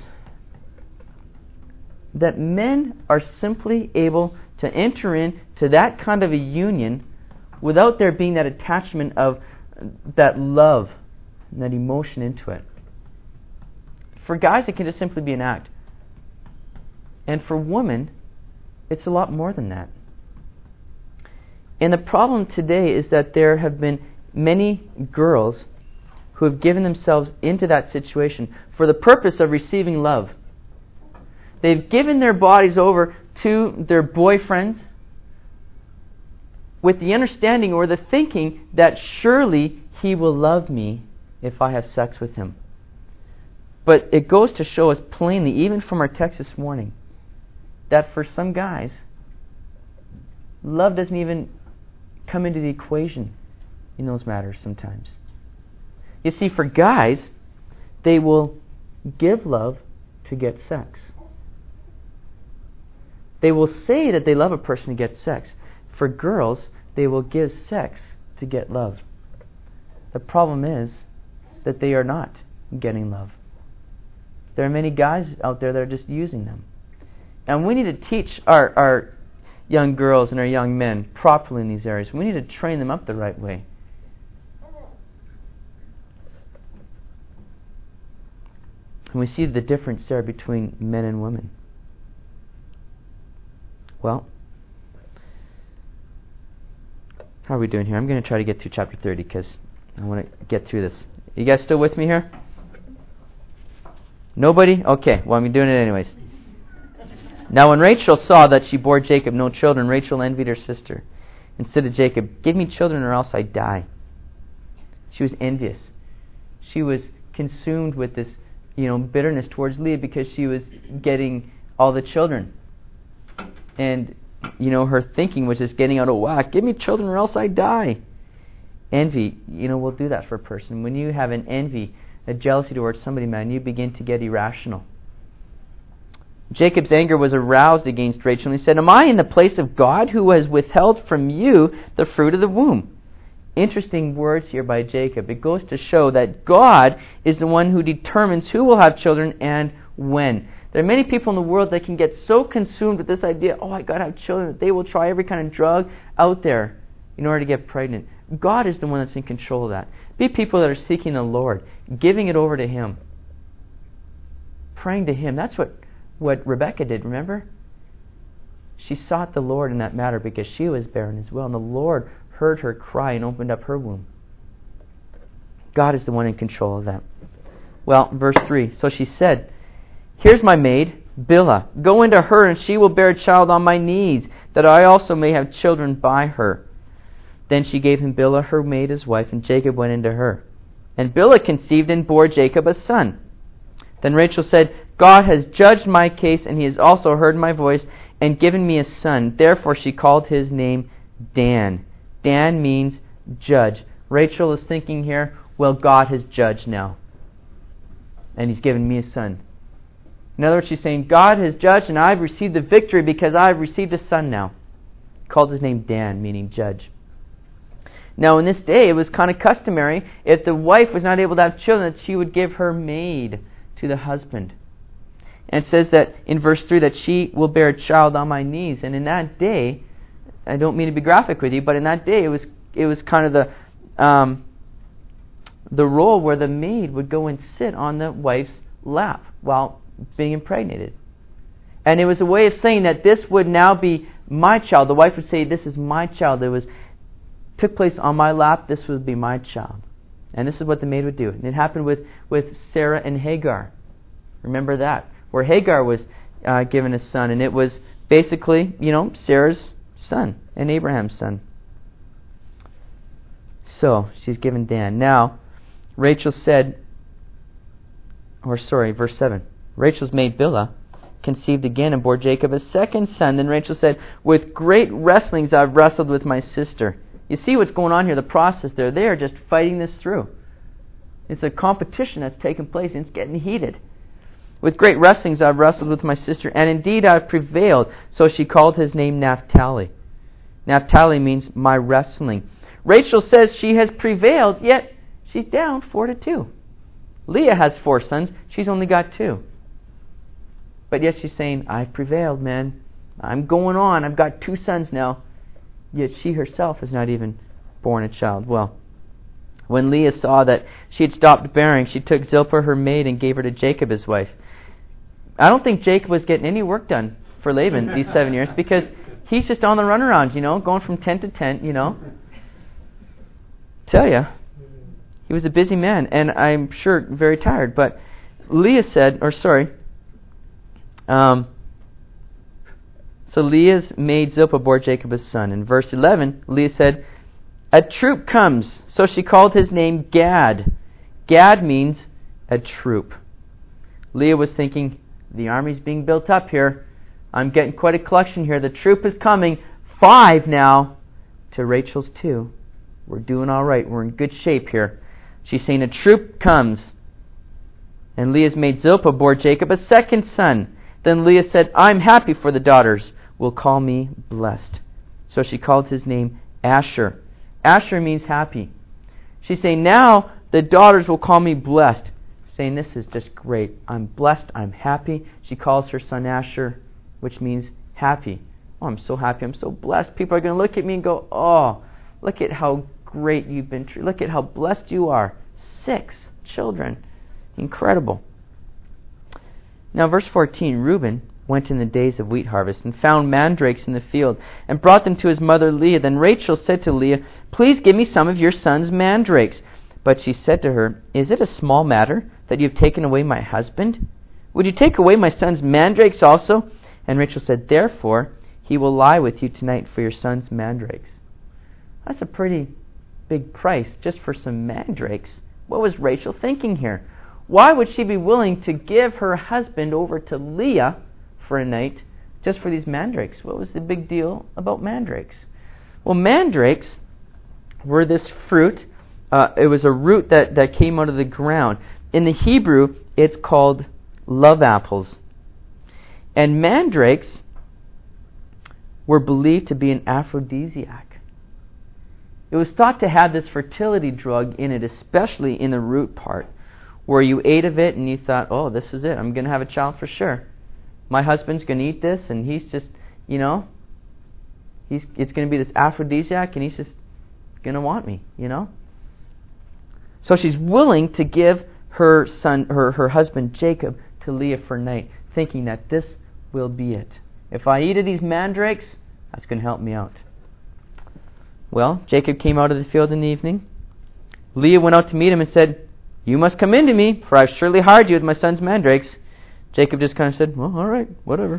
That men are simply able to enter into that kind of a union without there being that attachment of that love and that emotion into it. For guys, it can just simply be an act. And for women, it's a lot more than that. And the problem today is that there have been many girls who have given themselves into that situation for the purpose of receiving love. They've given their bodies over to their boyfriends with the understanding or the thinking that surely he will love me if I have sex with him. But it goes to show us plainly, even from our text this morning, that for some guys, love doesn't even come into the equation in those matters sometimes. You see, for guys, they will give love to get sex. They will say that they love a person to get sex. For girls, they will give sex to get love. The problem is that they are not getting love. There are many guys out there that are just using them. And we need to teach our young girls and our young men properly in these areas. We need to train them up the right way. And we see the difference there between men and women. Well, how are we doing here? I'm going to try to get through chapter 30 because I want to get through this. You guys still with me here? Nobody? Okay, well, I'm doing it anyways. Now when Rachel saw that she bore Jacob no children, Rachel envied her sister and said to Jacob, "Give me children or else I die." She was envious. She was consumed with this, bitterness towards Leah because she was getting all the children. And, her thinking was just getting out of whack. Give me children or else I die. Envy, will do that for a person. When you have an envy, a jealousy towards somebody, man, you begin to get irrational. Jacob's anger was aroused against Rachel, and he said, "Am I in the place of God who has withheld from you the fruit of the womb?" Interesting words here by Jacob. It goes to show that God is the one who determines who will have children and when. There are many people in the world that can get so consumed with this idea, I got to have children, that they will try every kind of drug out there in order to get pregnant. God is the one that's in control of that. Be people that are seeking the Lord, giving it over to Him, praying to Him. That's what Rebecca did, remember? She sought the Lord in that matter because she was barren as well, and the Lord heard her cry and opened up her womb. God is the one in control of that. Well, verse 3, so she said, "Here's my maid, Bilhah. Go into her, and she will bear a child on my knees, that I also may have children by her." Then she gave him Bilhah, her maid, as wife, and Jacob went into her. And Bilhah conceived and bore Jacob a son. Then Rachel said, "God has judged my case, and He has also heard my voice, and given me a son." Therefore she called his name Dan. Dan means judge. Rachel is thinking here, well, God has judged now, and He's given me a son. In other words, she's saying, God has judged, and I've received the victory because I've received a son now. Called his name Dan, meaning judge. Now, in this day, it was kind of customary, if the wife was not able to have children, that she would give her maid to the husband. And it says that in verse 3 that she will bear a child on my knees. And in that day, I don't mean to be graphic with you, but in that day it was kind of the role where the maid would go and sit on the wife's lap while being impregnated. And it was a way of saying that this would now be my child. The wife would say, "This is my child. Took place on my lap. This would be my child." And this is what the maid would do. And it happened with Sarah and Hagar. Remember that, where Hagar was given a son, and it was basically, Sarah's son and Abraham's son. So she's given Dan. Now, Rachel said, verse 7. Rachel's maid Bilhah conceived again and bore Jacob a second son. Then Rachel said, "With great wrestlings I've wrestled with my sister." You see what's going on here, the process there. They are just fighting this through. It's a competition that's taking place, and it's getting heated. "With great wrestlings I've wrestled with my sister, and indeed I've prevailed." So she called his name Naphtali. Naphtali means my wrestling. Rachel says she has prevailed, yet she's down 4-2. Leah has 4 sons. She's only got 2. But yet she's saying, "I've prevailed, man. I'm going on. I've got 2 sons now." Yet she herself has not even born a child. Well, when Leah saw that she had stopped bearing, she took Zilpah, her maid, and gave her to Jacob, his wife. I don't think Jacob was getting any work done for Laban these 7 years, because he's just on the runaround, going from tent to tent, Tell you, he was a busy man, and I'm sure very tired. But Leah said, so Leah's maid Zilpah bore Jacob a son. In verse 11, Leah said, "A troop comes." So she called his name Gad. Gad means a troop. Leah was thinking, the army's being built up here. I'm getting quite a collection here. The troop is coming. 5 now to Rachel's 2. We're doing all right. We're in good shape here. She's saying a troop comes. And Leah's maid Zilpah bore Jacob a second son. Then Leah said, I'm happy, for the daughters will call me blessed. So she called his name Asher. Asher means happy. She's saying, now the daughters will call me blessed. Saying, this is just great. I'm blessed. I'm happy. She calls her son Asher, which means happy. Oh, I'm so happy. I'm so blessed. People are going to look at me and go, oh, look at how great you've been treated. Look at how blessed you are. 6 children. Incredible. Now, verse 14, Reuben went in the days of wheat harvest and found mandrakes in the field and brought them to his mother Leah. Then Rachel said to Leah, please give me some of your son's mandrakes. But she said to her, is it a small matter that you have taken away my husband? Would you take away my son's mandrakes also? And Rachel said, therefore he will lie with you tonight for your son's mandrakes. That's a pretty big price just for some mandrakes. What was Rachel thinking here? Why would she be willing to give her husband over to Leah for a night just for these mandrakes? What was the big deal about mandrakes? Well, mandrakes were this fruit. It was a root that came out of the ground. In the Hebrew, it's called love apples. And mandrakes were believed to be an aphrodisiac. It was thought to have this fertility drug in it, especially in the root part, where you ate of it and you thought, oh, this is it. I'm going to have a child for sure. My husband's going to eat this, and he's just, it's going to be this aphrodisiac, and he's just going to want me, So she's willing to give her son, her husband Jacob, to Leah for a night, thinking that this will be it. If I eat of these mandrakes, that's going to help me out. Well, Jacob came out of the field in the evening. Leah went out to meet him and said, you must come in to me, for I've surely hired you with my son's mandrakes. Jacob just kind of said, well, all right, whatever.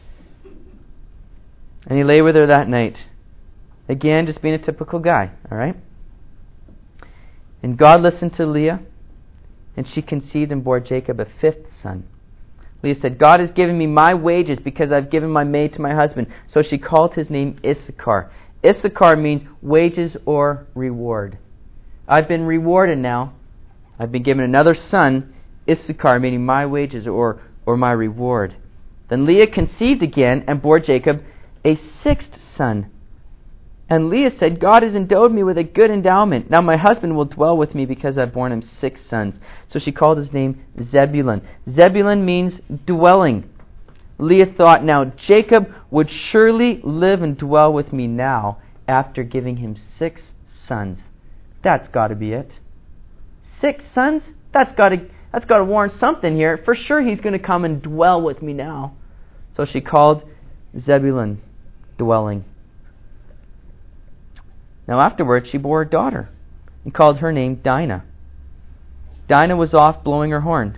And he lay with her that night. Again, just being a typical guy, all right? And God listened to Leah, and she conceived and bore Jacob a 5th son. Leah said, God has given me my wages because I've given my maid to my husband. So she called his name Issachar. Issachar means wages or reward. I've been rewarded now. I've been given another son, Issachar, meaning my wages or my reward. Then Leah conceived again and bore Jacob a 6th son. And Leah said, God has endowed me with a good endowment. Now my husband will dwell with me because I've borne him 6 sons. So she called his name Zebulun. Zebulun means dwelling. Leah thought, now Jacob would surely live and dwell with me now after giving him 6 sons. That's got to be it. 6 sons? That's got to warrant something here. For sure he's going to come and dwell with me now. So she called Zebulun dwelling. Now afterwards she bore a daughter and called her name Dinah. Dinah was off blowing her horn.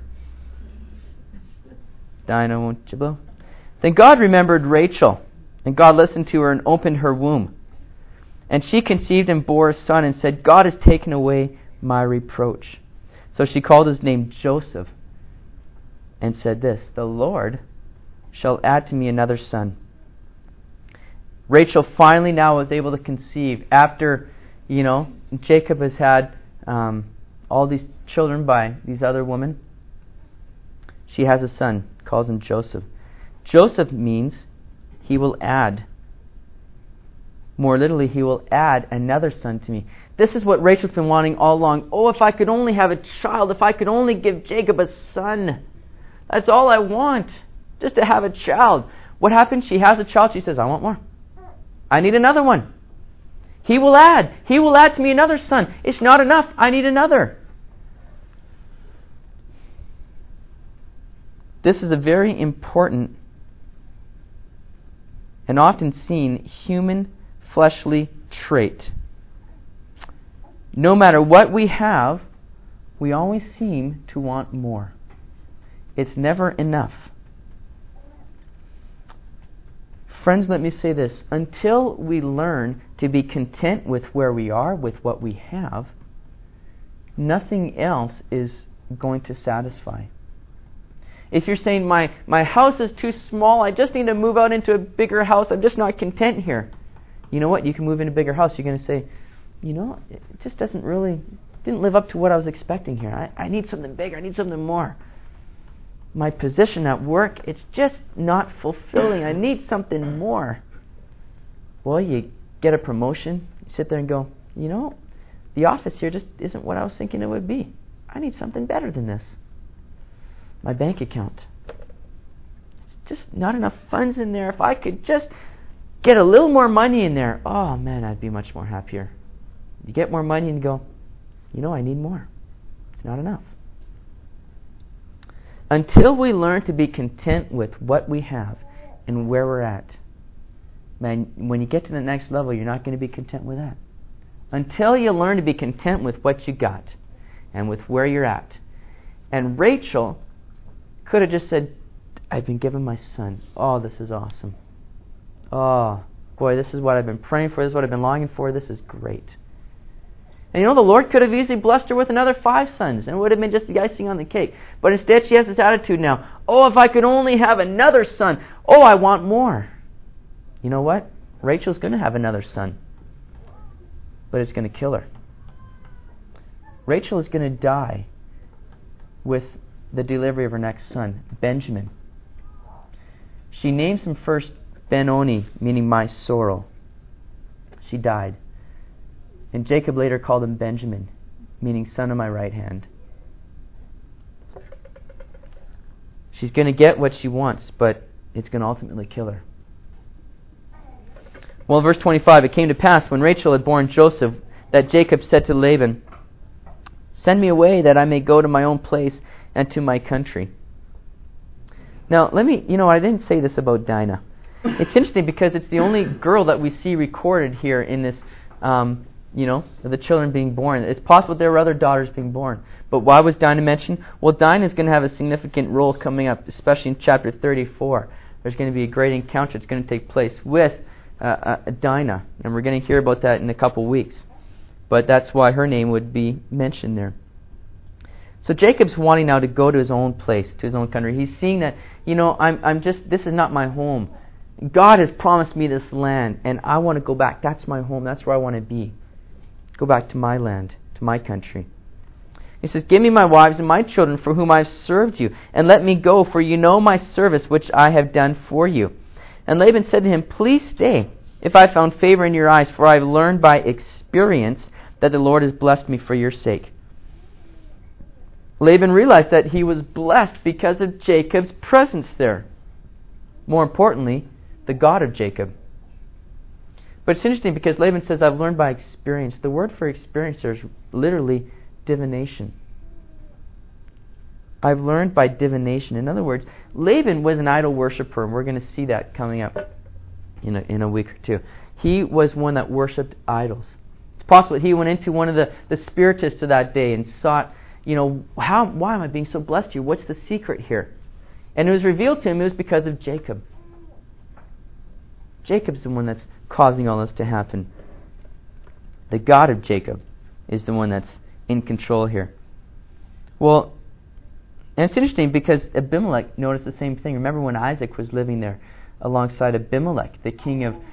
Dinah, won't you blow? Then God remembered Rachel, and God listened to her and opened her womb. And she conceived and bore a son and said, God has taken away my reproach. So she called his name Joseph and said this, the Lord shall add to me another son. Rachel finally now was able to conceive after, Jacob has had all these children by these other women. She has a son, calls him Joseph. Joseph means he will add. More literally, he will add another son to me. This is what Rachel's been wanting all along. Oh, if I could only have a child, if I could only give Jacob a son. That's all I want, just to have a child. What happens? She has a child. She says, I want more. I need another one. He will add. He will add to me another son. It's not enough. I need another. This is a very important and often seen human fleshly trait. No matter what we have, we always seem to want more. It's never enough. Friends, let me say this. Until we learn to be content with where we are, with what we have, nothing else is going to satisfy. If you're saying, my house is too small, I just need to move out into a bigger house, I'm just not content here. you know what? You can move in a bigger house. You're going to say, it just didn't live up to what I was expecting here. I need something bigger. I need something more. My position at work, it's just not fulfilling. I need something more. Well, you get a promotion. You sit there and go, the office here just isn't what I was thinking it would be. I need something better than this. My bank account. It's just not enough funds in there. If I could just get a little more money in there, oh man, I'd be much more happier. You get more money and go, I need more. It's not enough. Until we learn to be content with what we have and where we're at, man, when you get to the next level, you're not going to be content with that. Until you learn to be content with what you got and with where you're at. And Rachel could have just said, I've been given my son. Oh, this is awesome. Oh, boy, this is what I've been praying for. This is what I've been longing for. This is great. And the Lord could have easily blessed her with another 5 sons, and it would have been just the icing on the cake. But instead she has this attitude now, oh, if I could only have another son. Oh, I want more. You know what? Rachel's going to have another son. But it's going to kill her. Rachel is going to die with the delivery of her next son, Benjamin. She names him first Ben-Oni, meaning my sorrow. She died. And Jacob later called him Benjamin, meaning son of my right hand. She's going to get what she wants, but it's going to ultimately kill her. Well, verse 25, it came to pass when Rachel had borne Joseph that Jacob said to Laban, send me away that I may go to my own place and to my country. Now, I didn't say this about Dinah. It's interesting because it's the only girl that we see recorded here in this, the children being born. It's possible there were other daughters being born. But why was Dinah mentioned? Well, Dinah is going to have a significant role coming up, especially in chapter 34. There's going to be a great encounter that's going to take place with Dinah. And we're going to hear about that in a couple weeks. But that's why her name would be mentioned there. So Jacob's wanting now to go to his own place, to his own country. He's seeing that, this is not my home. God has promised me this land, and I want to go back. That's my home. That's where I want to be. Go back to my land, to my country. He says, give me my wives and my children for whom I have served you, and let me go, for you know my service which I have done for you. And Laban said to him, please stay, if I found favor in your eyes, for I have learned by experience that the Lord has blessed me for your sake. Laban realized that he was blessed because of Jacob's presence there. More importantly, the God of Jacob. But it's interesting because Laban says, I've learned by experience. The word for experience there is literally divination. I've learned by divination. In other words, Laban was an idol worshiper, and we're going to see that coming up in a week or two. He was one that worshipped idols. It's possible that he went into one of the spiritists of that day and sought, why am I being so blessed here? What's the secret here? And it was revealed to him it was because of Jacob. Jacob's the one that's causing all this to happen. The God of Jacob is the one that's in control here. Well, and it's interesting because Abimelech noticed the same thing. Remember when Isaac was living there alongside Abimelech, the king of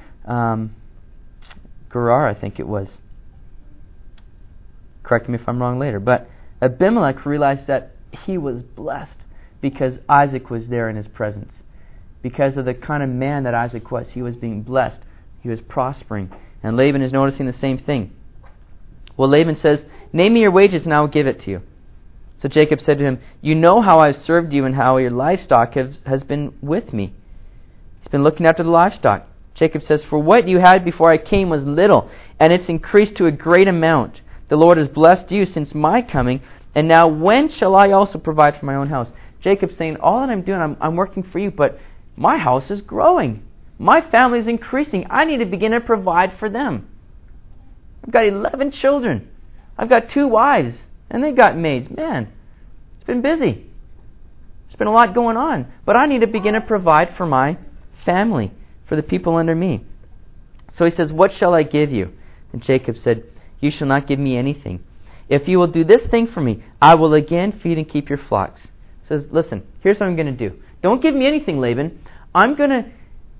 Gerar, I think it was. Correct me if I'm wrong later. But Abimelech realized that he was blessed because Isaac was there in his presence. Because of the kind of man that Isaac was, he was being blessed. He was prospering. And Laban is noticing the same thing. Well, Laban says, name me your wages and I will give it to you. So Jacob said to him, you know how I've served you and how your livestock has been with me. He's been looking after the livestock. Jacob says, for what you had before I came was little, and it's increased to a great amount. The Lord has blessed you since my coming, and now when shall I also provide for my own house? Jacob's saying, all that I'm doing, I'm working for you, but my house is growing. My family is increasing. I need to begin to provide for them. I've got 11 children. I've got 2 wives, and they got maids. Man, it's been busy. There's been a lot going on. But I need to begin to provide for my family, for the people under me. So he says, what shall I give you? And Jacob said, you shall not give me anything. If you will do this thing for me, I will again feed and keep your flocks. He says, listen, here's what I'm going to do. Don't give me anything, Laban. I'm going to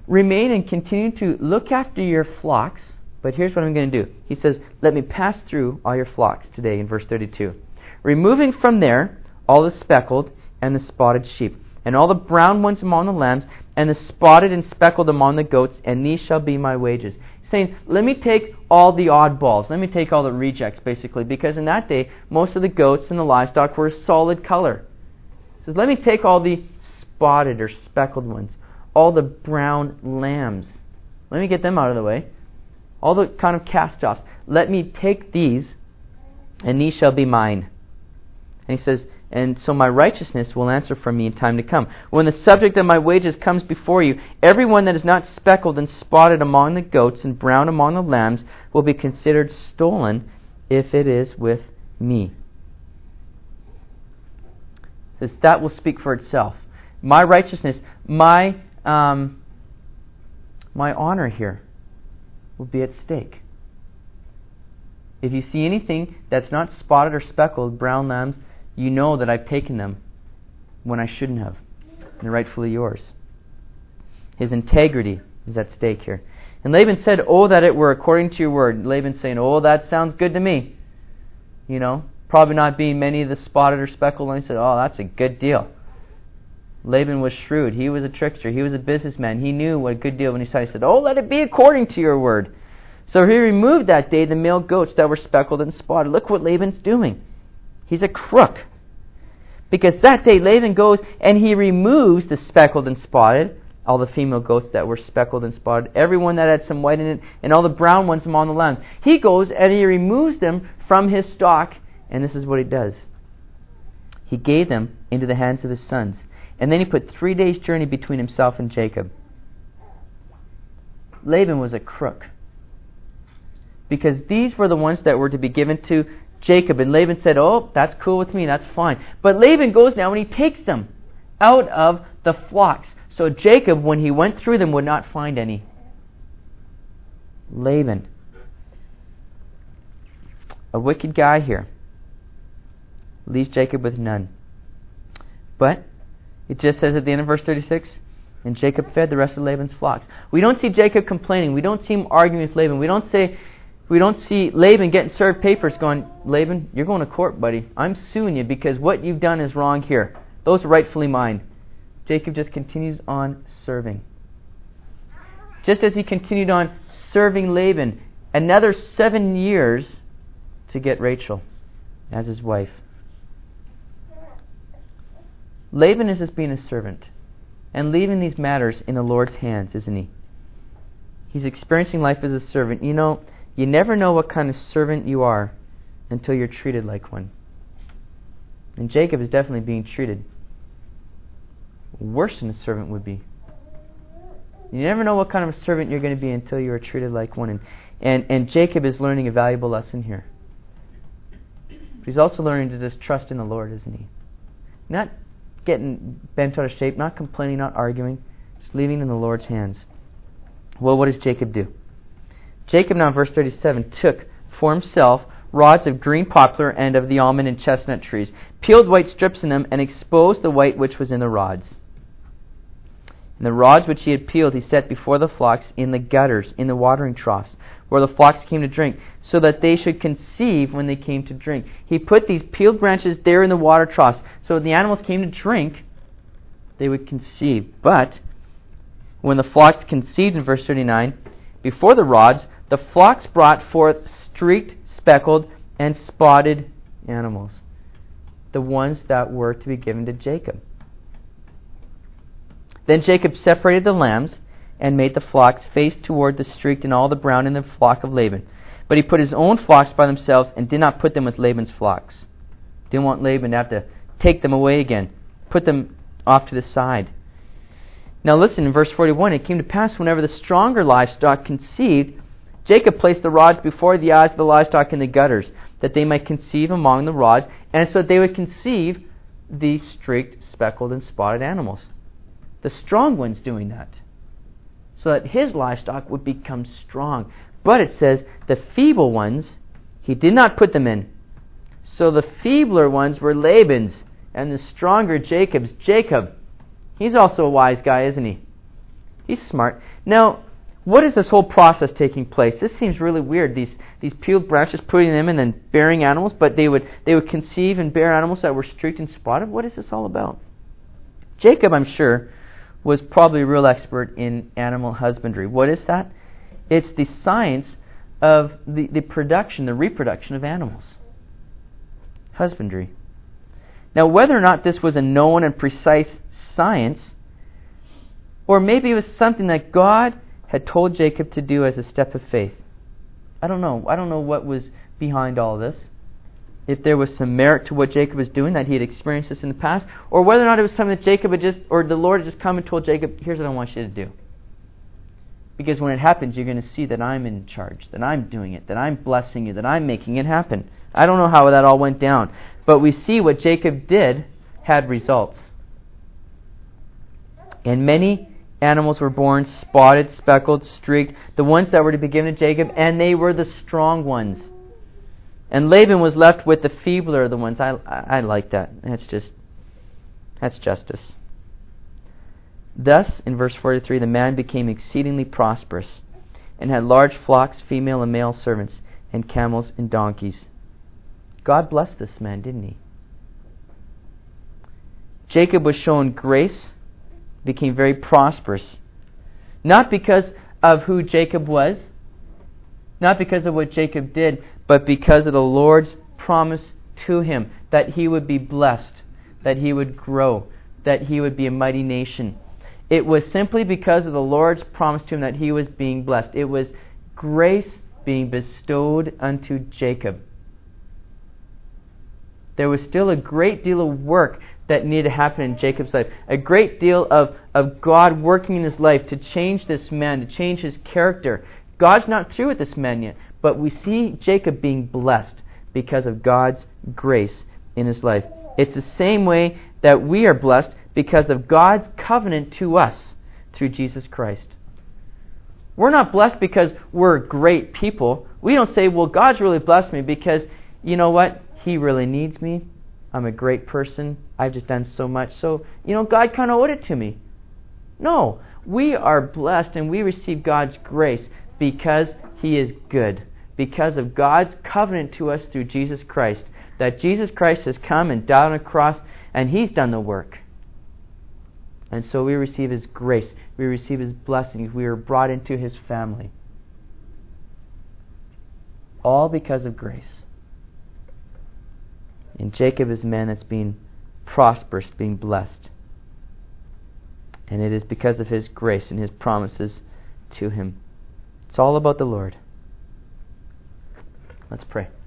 remain and continue to look after your flocks. But here's what I'm going to do. He says, let me pass through all your flocks today in verse 32. Removing from there all the speckled and the spotted sheep, and all the brown ones among the lambs, and the spotted and speckled among the goats, and these shall be my wages. He's saying, let me take all the oddballs. Let me take all the rejects, basically, because in that day, most of the goats and the livestock were a solid color. He says, let me take all the spotted or speckled ones, all the brown lambs. Let me get them out of the way. All the kind of cast-offs. Let me take these, and these shall be mine. And he says, and so my righteousness will answer for me in time to come. When the subject of my wages comes before you, everyone that is not speckled and spotted among the goats and brown among the lambs will be considered stolen if it is with me. He says, that will speak for itself. My righteousness, my honor here will be at stake. If you see anything that's not spotted or speckled, brown lambs, you know that I've taken them when I shouldn't have. And they're rightfully yours. His integrity is at stake here. And Laban said, oh, that it were according to your word. Laban's saying, oh, that sounds good to me. You know, probably not being many of the spotted or speckled. And he said, oh, that's a good deal. Laban was shrewd. He was a trickster. He was a businessman. He knew what a good deal when he said, oh, let it be according to your word. So he removed that day the male goats that were speckled and spotted. Look what Laban's doing. He's a crook. Because that day Laban goes and he removes the speckled and spotted, all the female goats that were speckled and spotted, everyone that had some white in it, and all the brown ones among the lambs. He goes and he removes them from his stock, and this is what he does. He gave them into the hands of his sons. And then he put 3 days' journey between himself and Jacob. Laban was a crook. Because these were the ones that were to be given to Jacob. And Laban said, oh, that's cool with me, that's fine. But Laban goes now and he takes them out of the flocks. So Jacob, when he went through them, would not find any. Laban, a wicked guy here, leaves Jacob with none. But it just says at the end of verse 36, and Jacob fed the rest of Laban's flocks. We don't see Jacob complaining. We don't see him arguing with Laban. We don't see Laban getting served papers going, Laban, you're going to court, buddy. I'm suing you because what you've done is wrong here. Those are rightfully mine. Jacob just continues on serving. Just as he continued on serving Laban, another 7 years to get Rachel as his wife. Laban is just being a servant and leaving these matters in the Lord's hands, isn't he? He's experiencing life as a servant. You know, you never know what kind of servant you are until you're treated like one. And Jacob is definitely being treated worse than a servant would be. You never know what kind of a servant you're going to be until you are treated like one. And Jacob is learning a valuable lesson here. But he's also learning to just trust in the Lord, isn't he? Not getting bent out of shape, not complaining, not arguing, just leaving in the Lord's hands. Well, what does Jacob do? Jacob now, verse 37, took for himself rods of green poplar and of the almond and chestnut trees, peeled white strips in them, and exposed the white which was in the rods. And the rods which he had peeled he set before the flocks in the gutters, in the watering troughs, where the flocks came to drink, so that they should conceive when they came to drink. He put these peeled branches there in the water troughs, so when the animals came to drink, they would conceive. But when the flocks conceived, in verse 39, before the rods, the flocks brought forth streaked, speckled, and spotted animals, the ones that were to be given to Jacob. Then Jacob separated the lambs and made the flocks face toward the streaked and all the brown in the flock of Laban. But he put his own flocks by themselves and did not put them with Laban's flocks. Didn't want Laban to have to take them away again. Put them off to the side. Now listen, in verse 41, it came to pass whenever the stronger livestock conceived, Jacob placed the rods before the eyes of the livestock in the gutters, that they might conceive among the rods, and so that they would conceive the streaked, speckled, and spotted animals. The strong one's doing that, so that his livestock would become strong. But it says, the feeble ones, he did not put them in. So the feebler ones were Laban's, and the stronger Jacob's. Jacob, he's also a wise guy, isn't he? He's smart. Now, what is this whole process taking place? This seems really weird. These peeled branches, putting them in and then bearing animals, but they would conceive and bear animals that were streaked and spotted. What is this all about? Jacob, I'm sure, was probably a real expert in animal husbandry. What is that? It's the science of the reproduction of animals. Husbandry. Now, whether or not this was a known and precise science, or maybe it was something that God had told Jacob to do as a step of faith. I don't know. I don't know what was behind all this. If there was some merit to what Jacob was doing, that he had experienced this in the past, or whether or not it was something that Jacob had or the Lord had just come and told Jacob, here's what I want you to do. Because when it happens, you're going to see that I'm in charge, that I'm doing it, that I'm blessing you, that I'm making it happen. I don't know how that all went down, but we see what Jacob did had results. And many animals were born, spotted, speckled, streaked, the ones that were to be given to Jacob, and they were the strong ones. And Laban was left with the feebler of the ones. I like that. That's justice. Thus, in verse 43, the man became exceedingly prosperous and had large flocks, female and male servants, and camels and donkeys. God blessed this man, didn't he? Jacob was shown grace, became very prosperous. Not because of who Jacob was, not because of what Jacob did, but because of the Lord's promise to him that he would be blessed, that he would grow, that he would be a mighty nation. It was simply because of the Lord's promise to him that he was being blessed. It was grace being bestowed unto Jacob. There was still a great deal of work that needed to happen in Jacob's life. A great deal of God working in his life to change this man, to change his character. God's not through with this man yet, but we see Jacob being blessed because of God's grace in his life. It's the same way that we are blessed because of God's covenant to us through Jesus Christ. We're not blessed because we're great people. We don't say, well, God's really blessed me because, you know what? He really needs me. I'm a great person. I've just done so much. So, God kind of owed it to me. No. We are blessed and we receive God's grace because He is good. Because of God's covenant to us through Jesus Christ. That Jesus Christ has come and died on a cross and He's done the work. And so we receive His grace. We receive His blessings. We are brought into His family. All because of grace. And Jacob is a man that's being prosperous, being blessed. And it is because of His grace and His promises to him. It's all about the Lord. Let's pray.